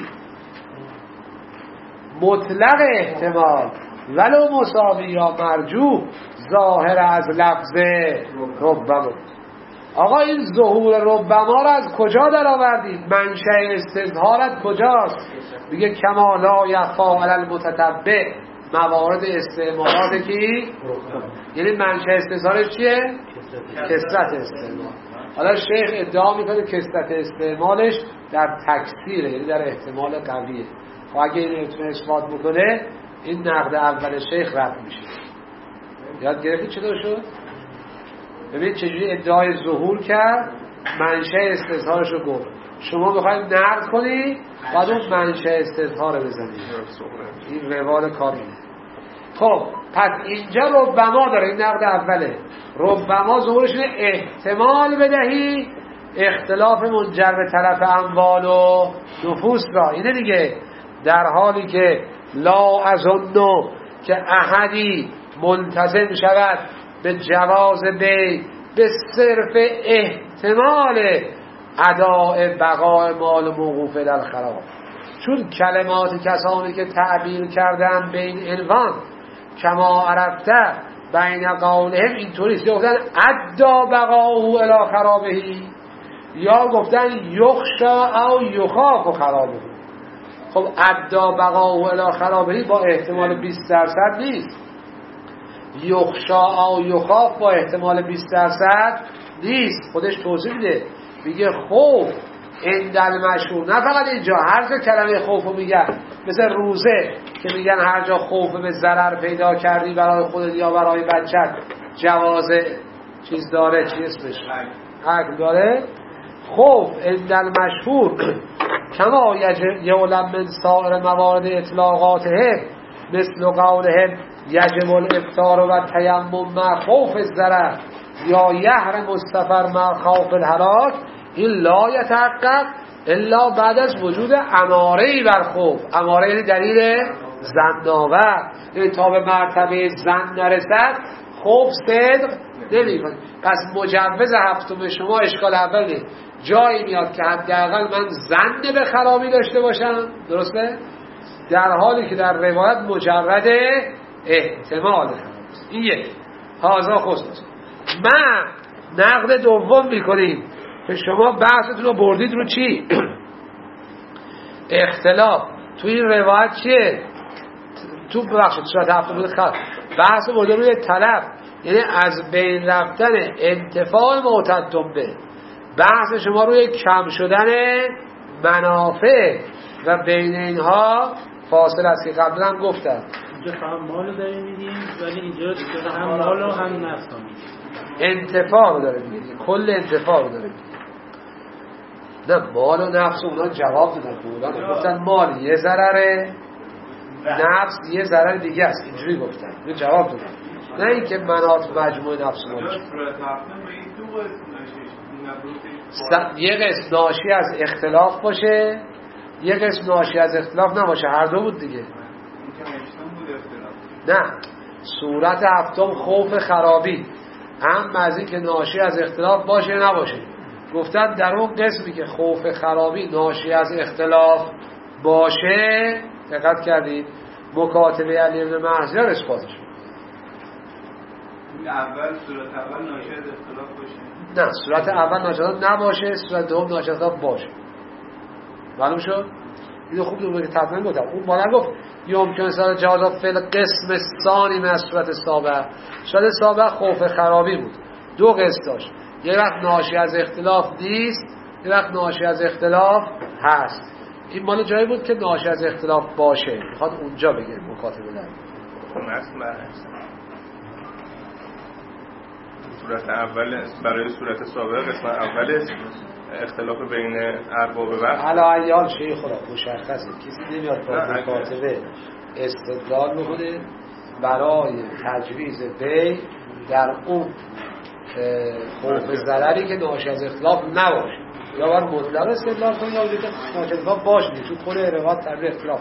مطلق احتمال ولو مساوی یا مرجوع ظاهر از لفظ ربما. آقا این ظهور ربما را از کجا در آوردید؟ منشأ استظهارت کجاست؟ میگه کما لا یخفا علی المتتبع موارد استعمالات کی؟ یعنی منشأ استظهارش چیه؟ کثرت استعمال. حالا شیخ ادعا میکنه کثرت استعمالش در تکثیره، یعنی در احتمال قویه. خب اگه این اتونه اثبات بکنه این نقد اول شیخ رد میشه. یاد گرفتی چطور شد؟ ببینید چجوری ادعای ظهور کرد، منشأ استظهارش رو گفت. شما میخواید نقد کنی بعد اون منشأ استظهار رو بزنید. این روال کار اینه. خب پس اینجا ربما داره، این نقد اوله. ربما ظهورش احتمال بدهی اختلاف منجر به طرف اموال و نفوس را، اینه دیگه. در حالی که لا اظن که احدی ملتزم شود به جواز بی به صرف احتمال اداء بقای مال موقوفه در خراب، چون کلمات کسانی که تعبیر کردن به این عنوان کما عرفته بین قولهم اینطوریست، یا گفتن ادا بقاؤه الی خرابهی یا گفتن یخشا او یخاف خرابه. خب ادا بقاؤه الی خرابهی با احتمال 20% نیست، یخشا او یخاف با احتمال 20% نیست. خودش توضیح میده، میگه خوف اندل مشهور، نه فقط اینجا، هر جا کلمه خوف رو میگن، مثل روزه که میگن هر جا خوف به ضرر پیدا کردی برای خودت یا برای بچت جواز چیز داره، چی اسمش؟ حق داره. خوف اندل مشهور کما یعلم من سائر موارد اطلاقاتهم مثل قولهم یجب الافطار و تیمم مع خوف الضرر یا یحرم السفر مع خوف الهلاک، این لا یتحقق الا بعد از وجود اماره‌ای بر خوف. اماره یعنی دلیل ظن‌آور، یعنی تا به مرتبه ظن نرسد خوف صدق نمی‌کنه. پس مجوز هفتم شما اشکال اوله جایی میاد که حداقل من ظن به خرابی داشته باشم، درسته؟ در حالی که در روایت مجرد احتمال خرابیست. این یک هازا خصوص. من نقد دوم میکنیم که شما بحثتون رو بردید رو چی؟ اختلاف. تو این روایت چیه؟ تو ببخشید صورت هفتم بود خط بحث بوده روی طلب، یعنی از بین رفتن انتفاع معتدم به. بحث شما روی کم شدن منافع و بین اینها فاصله است که قبلا هم گفتم. اینجا فقط مال رو داریم میدیم، ولی اینجا هم مال و هم نفس رو میدیم. انتفاع رو داریم میدیم، کل انتفاع رو داریم میدیم. نه مال و نفس اونا جواب دادن، گفتن مال یه ضرره، نفس یه ضرر دیگه است، اینجوری گفتن، اینو جواب دادن. نه اینکه منات مجموع نفس مال یه قسم ناشی از اختلاف باشه، یه قسم ناشی از اختلاف نباشه، هر دو بود دیگه. نه صورت هفتم خوف خرابی، هم از این که ناشی از اختلاف باشه نباشه. گفتن در اون قسمی که خوف خرابی ناشی از اختلاف باشه، دقت کردید مکاتبه علی بن محضر اثباتش. اول صورت اول ناشی از اختلاف باشه. نه صورت اول ناشی از نباشه، صورت دوم ناشی از اختلاف باشه. معلوم شد؟ اینو خوب دوباره تفصیل گفتم. اون بالا گفت یمکن سال جواز فعل قسم ثانی من صورت سابق. صورت سابق خوف خرابی بود، دو قسم داشت، یه وقت ناشی از اختلاف نیست، یه وقت ناشی از اختلاف هست. این مال جایی بود که ناشی از اختلاف باشه، میخواد اونجا بگه مکاتبه داره. صورت اول برای صورت سابق قسم اول اختلاف بین ارباب وقت حالا ایال شیخ خدا مشخصه، کسی نمیاد با مکاتبه استدلال بکنه برای تجویز بی در اون خوف ضرری که ناشی از اختلاف نباشه، یا باید مطلق استدلال کنه یا دیگه ناشی از اختلاف باشه. تو خود روایت تبریع اختلاف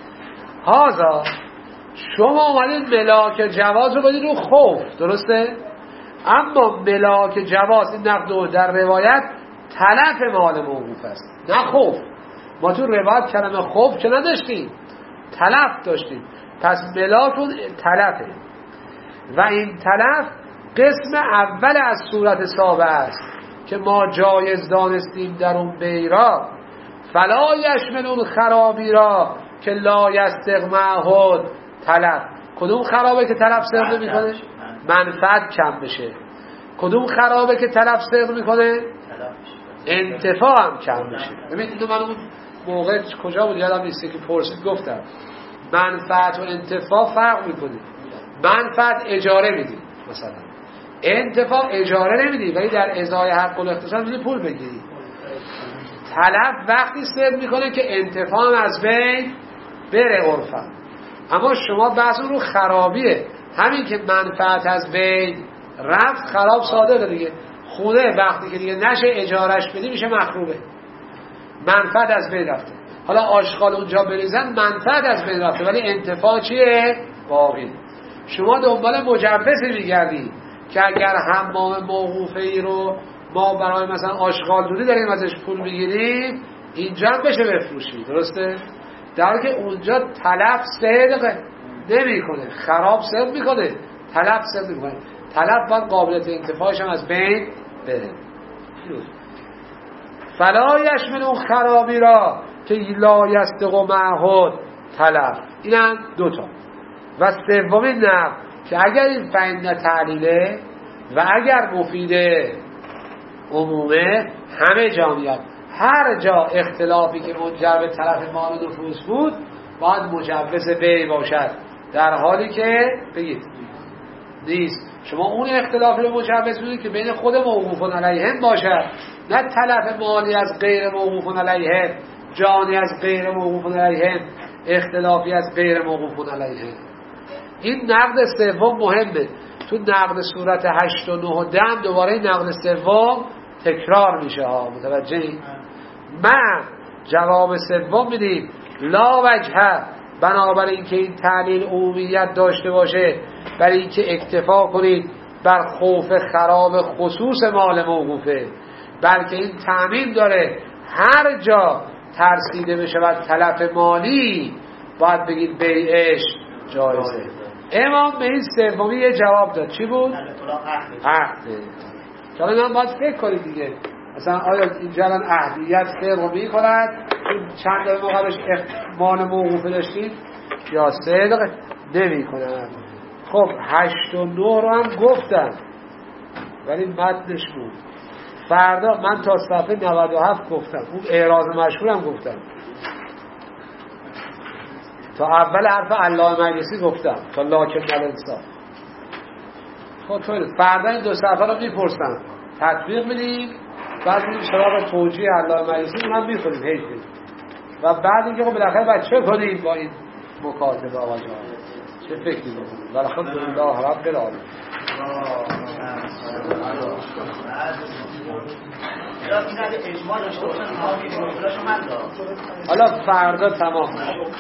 هازا شما اومدید ملاک جواز رو بدید رو خوف، درسته؟ اما ملاک جواز این نقد در روایت تلف مال موقوف است، نه خوف. ما تو روایت کلمه خوف که نداشتیم، تلف داشتیم. پس ملاک اون تلفه و این تلف قسم اول از صورت سابق است که ما جایز دانستیم در اون بیرا. فلا یشمل اون خرابی را که لا یستق معهود تلف. کدوم خرابه که تلف صرف نمی‌کنه؟ منفعت کم بشه. کدوم خرابه که تلف صرف می‌کنه؟ انتفاع هم کم بشه. ببینید من اون موقع کجا بود یادم نیست که پرسید گفتم منفعت و انتفاع فرق می‌کنه. منفعت اجاره میدی مثلا، انتفاع اجاره نمیدی ولی در ازای حق الاختصاص میدی پول بگیری. طلب وقتی صرف میکنه که انتفاع هم از بین بره عرفا. اما شما بحث رو خرابیه، همین که منفعت از بین رفت خراب صادقه دیگه. خونه وقتی که دیگه نشه اجارش بدی میشه مخروبه، منفعت از بین رفته. حالا آشغال اونجا بریزن منفعت از بین رفته ولی انتفاع چیه؟ باقی. شما دنبال مجوزی میگردی که اگر حمام موقوفه ای رو ما برای مثلا آشغال دودی داریم ازش پول میگیریم اینجا هم بشه بفروشی، درسته؟ در حالی که اونجا تلف صدق نمی کنه، خراب صدق میکنه، تلف صدق میکنه. تلف باید قابلیت انتفاعش هم از بین بره. فلا یشمل اون خرابی را که لا یستق معهود تلف. اینم دوتا. و سومین نه که اگر این فعل تعلیله و اگر مفیده عمومه همه جا میاد، هر جا اختلافی که منجر به طرف مال و نفوذ بود باید مجوز بی باشد، در حالی که بگید نیست. شما اون اختلافی رو مجوز بدید که بین خود موقوفون علیهم باشد، نه تلف مالی از غیر موقوفون علیهم، جانی از غیر موقوفون علیهم، اختلافی از غیر موقوفون علیهم. این نقد سوم مهمه. تو نقد صورت 8 و 9 و 10 دوباره نقد سوم تکرار میشه ها، متوجهی؟ من جواب سوم میدیم لا وجه، بنابراین که این تعلیل عمومیت داشته باشه برای اینکه اکتفا کنید بر خوف خراب خصوص مال موقوفه، بلکه این تعمیم داره هر جا ترسیده بشه و تلف مالی باید بگید بیعش جایزه. امام به این سومی یه جواب داد، چی بود؟ عهده. حالا من باید فکر کنید دیگه مثلا آیا اینجا الان عهدیت فرق می‌کند؟ این چند تا مقابلش مال موقوفه داشتید یا صدق نمی‌کند؟ خب 8 و 9 رو هم گفتم ولی متنش بود. فردا من تا صفحه 97 گفتم، اون اعراض مشهورم گفتم، تا اول حرف علامه مجلسی گفتم تا لاکن الانصاف. خب فردا این 2 صفحه رو میپرسم تطبیق میدیم، بعد میریم سراغ توجیه علامه مجلسی اونم میخونیم حیف و بعد اینکه خب بالاخره بچه کنیم با این مکاتبه آقا جان چه فکری بکنیم. والحمدلله رب العالمین. حالا فردا تمام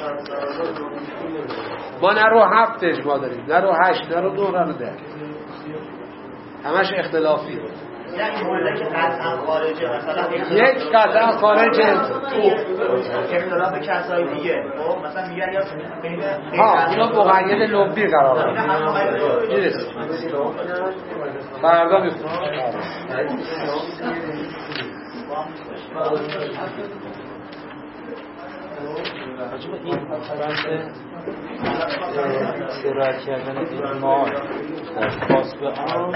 ما نه رو 7 اجماع داریم، نه رو 8، نه رو 9، نه رو 10، همش اختلافی. یک قطعا خارجه اختلاف کسای دیگه مثلا میگن یا بین اونا مقید لبی قرار میرسه. فردا میخونم این بحث سرایت کردن اجماع در خاص به آن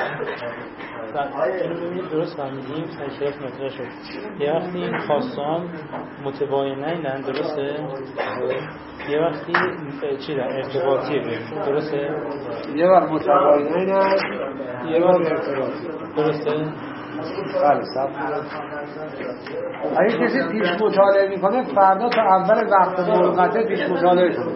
درست فهمیدیم تشریف مطرح شد. یه وقتی این خاصان متباینن درسته؟ یه وقتی چی در ارتباطیه بیم درسته؟ یه بار متباینن یه بار ارتباطی درسته؟ بله اگه کسی پیش مطالعه میکنه فردا تا اول وقت ملقطه پیش مطالعه کنه.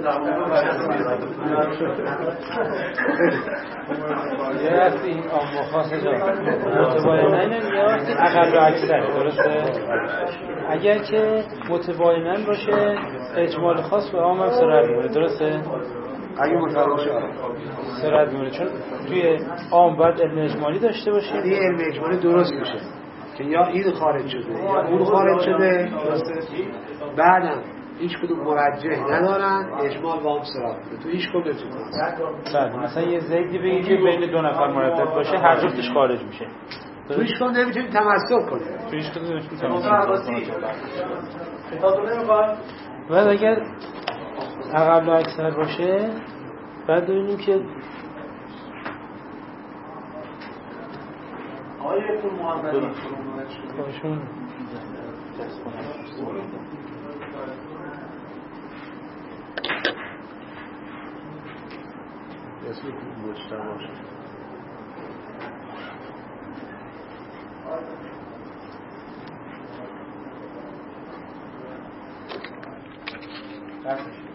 یه وقتی این آموخاصه جا متباینن یه وقتی اقل و اکثر درسته؟ اگر که متباینن باشه اجمال خاص به عام هم سرعت میمونه درسته؟ اگه مطالعه شده سرعت میمونه چون توی عام باید علم اجمالی داشته باشه. این علم اجمالی درست میشه که یا این خارج شده یا اون خارج شده بعدم هیچ کدوم مرجح ندارن اجمال با هم سرعت میده تو هیچ کدوم نمیتونه. مثلا یه زیدی بگید که بین 2 نفر مردد باشه هر جفتش خارج میشه تو هیچ کدوم نمیتونی تمسک کنی. تو هیچ کدوم نمیتونی تمسک کنی. بعد اگر اقل و اکثر باشه بعد ببینیم که آیتون محمدی باشون اسمی که مجتمع شد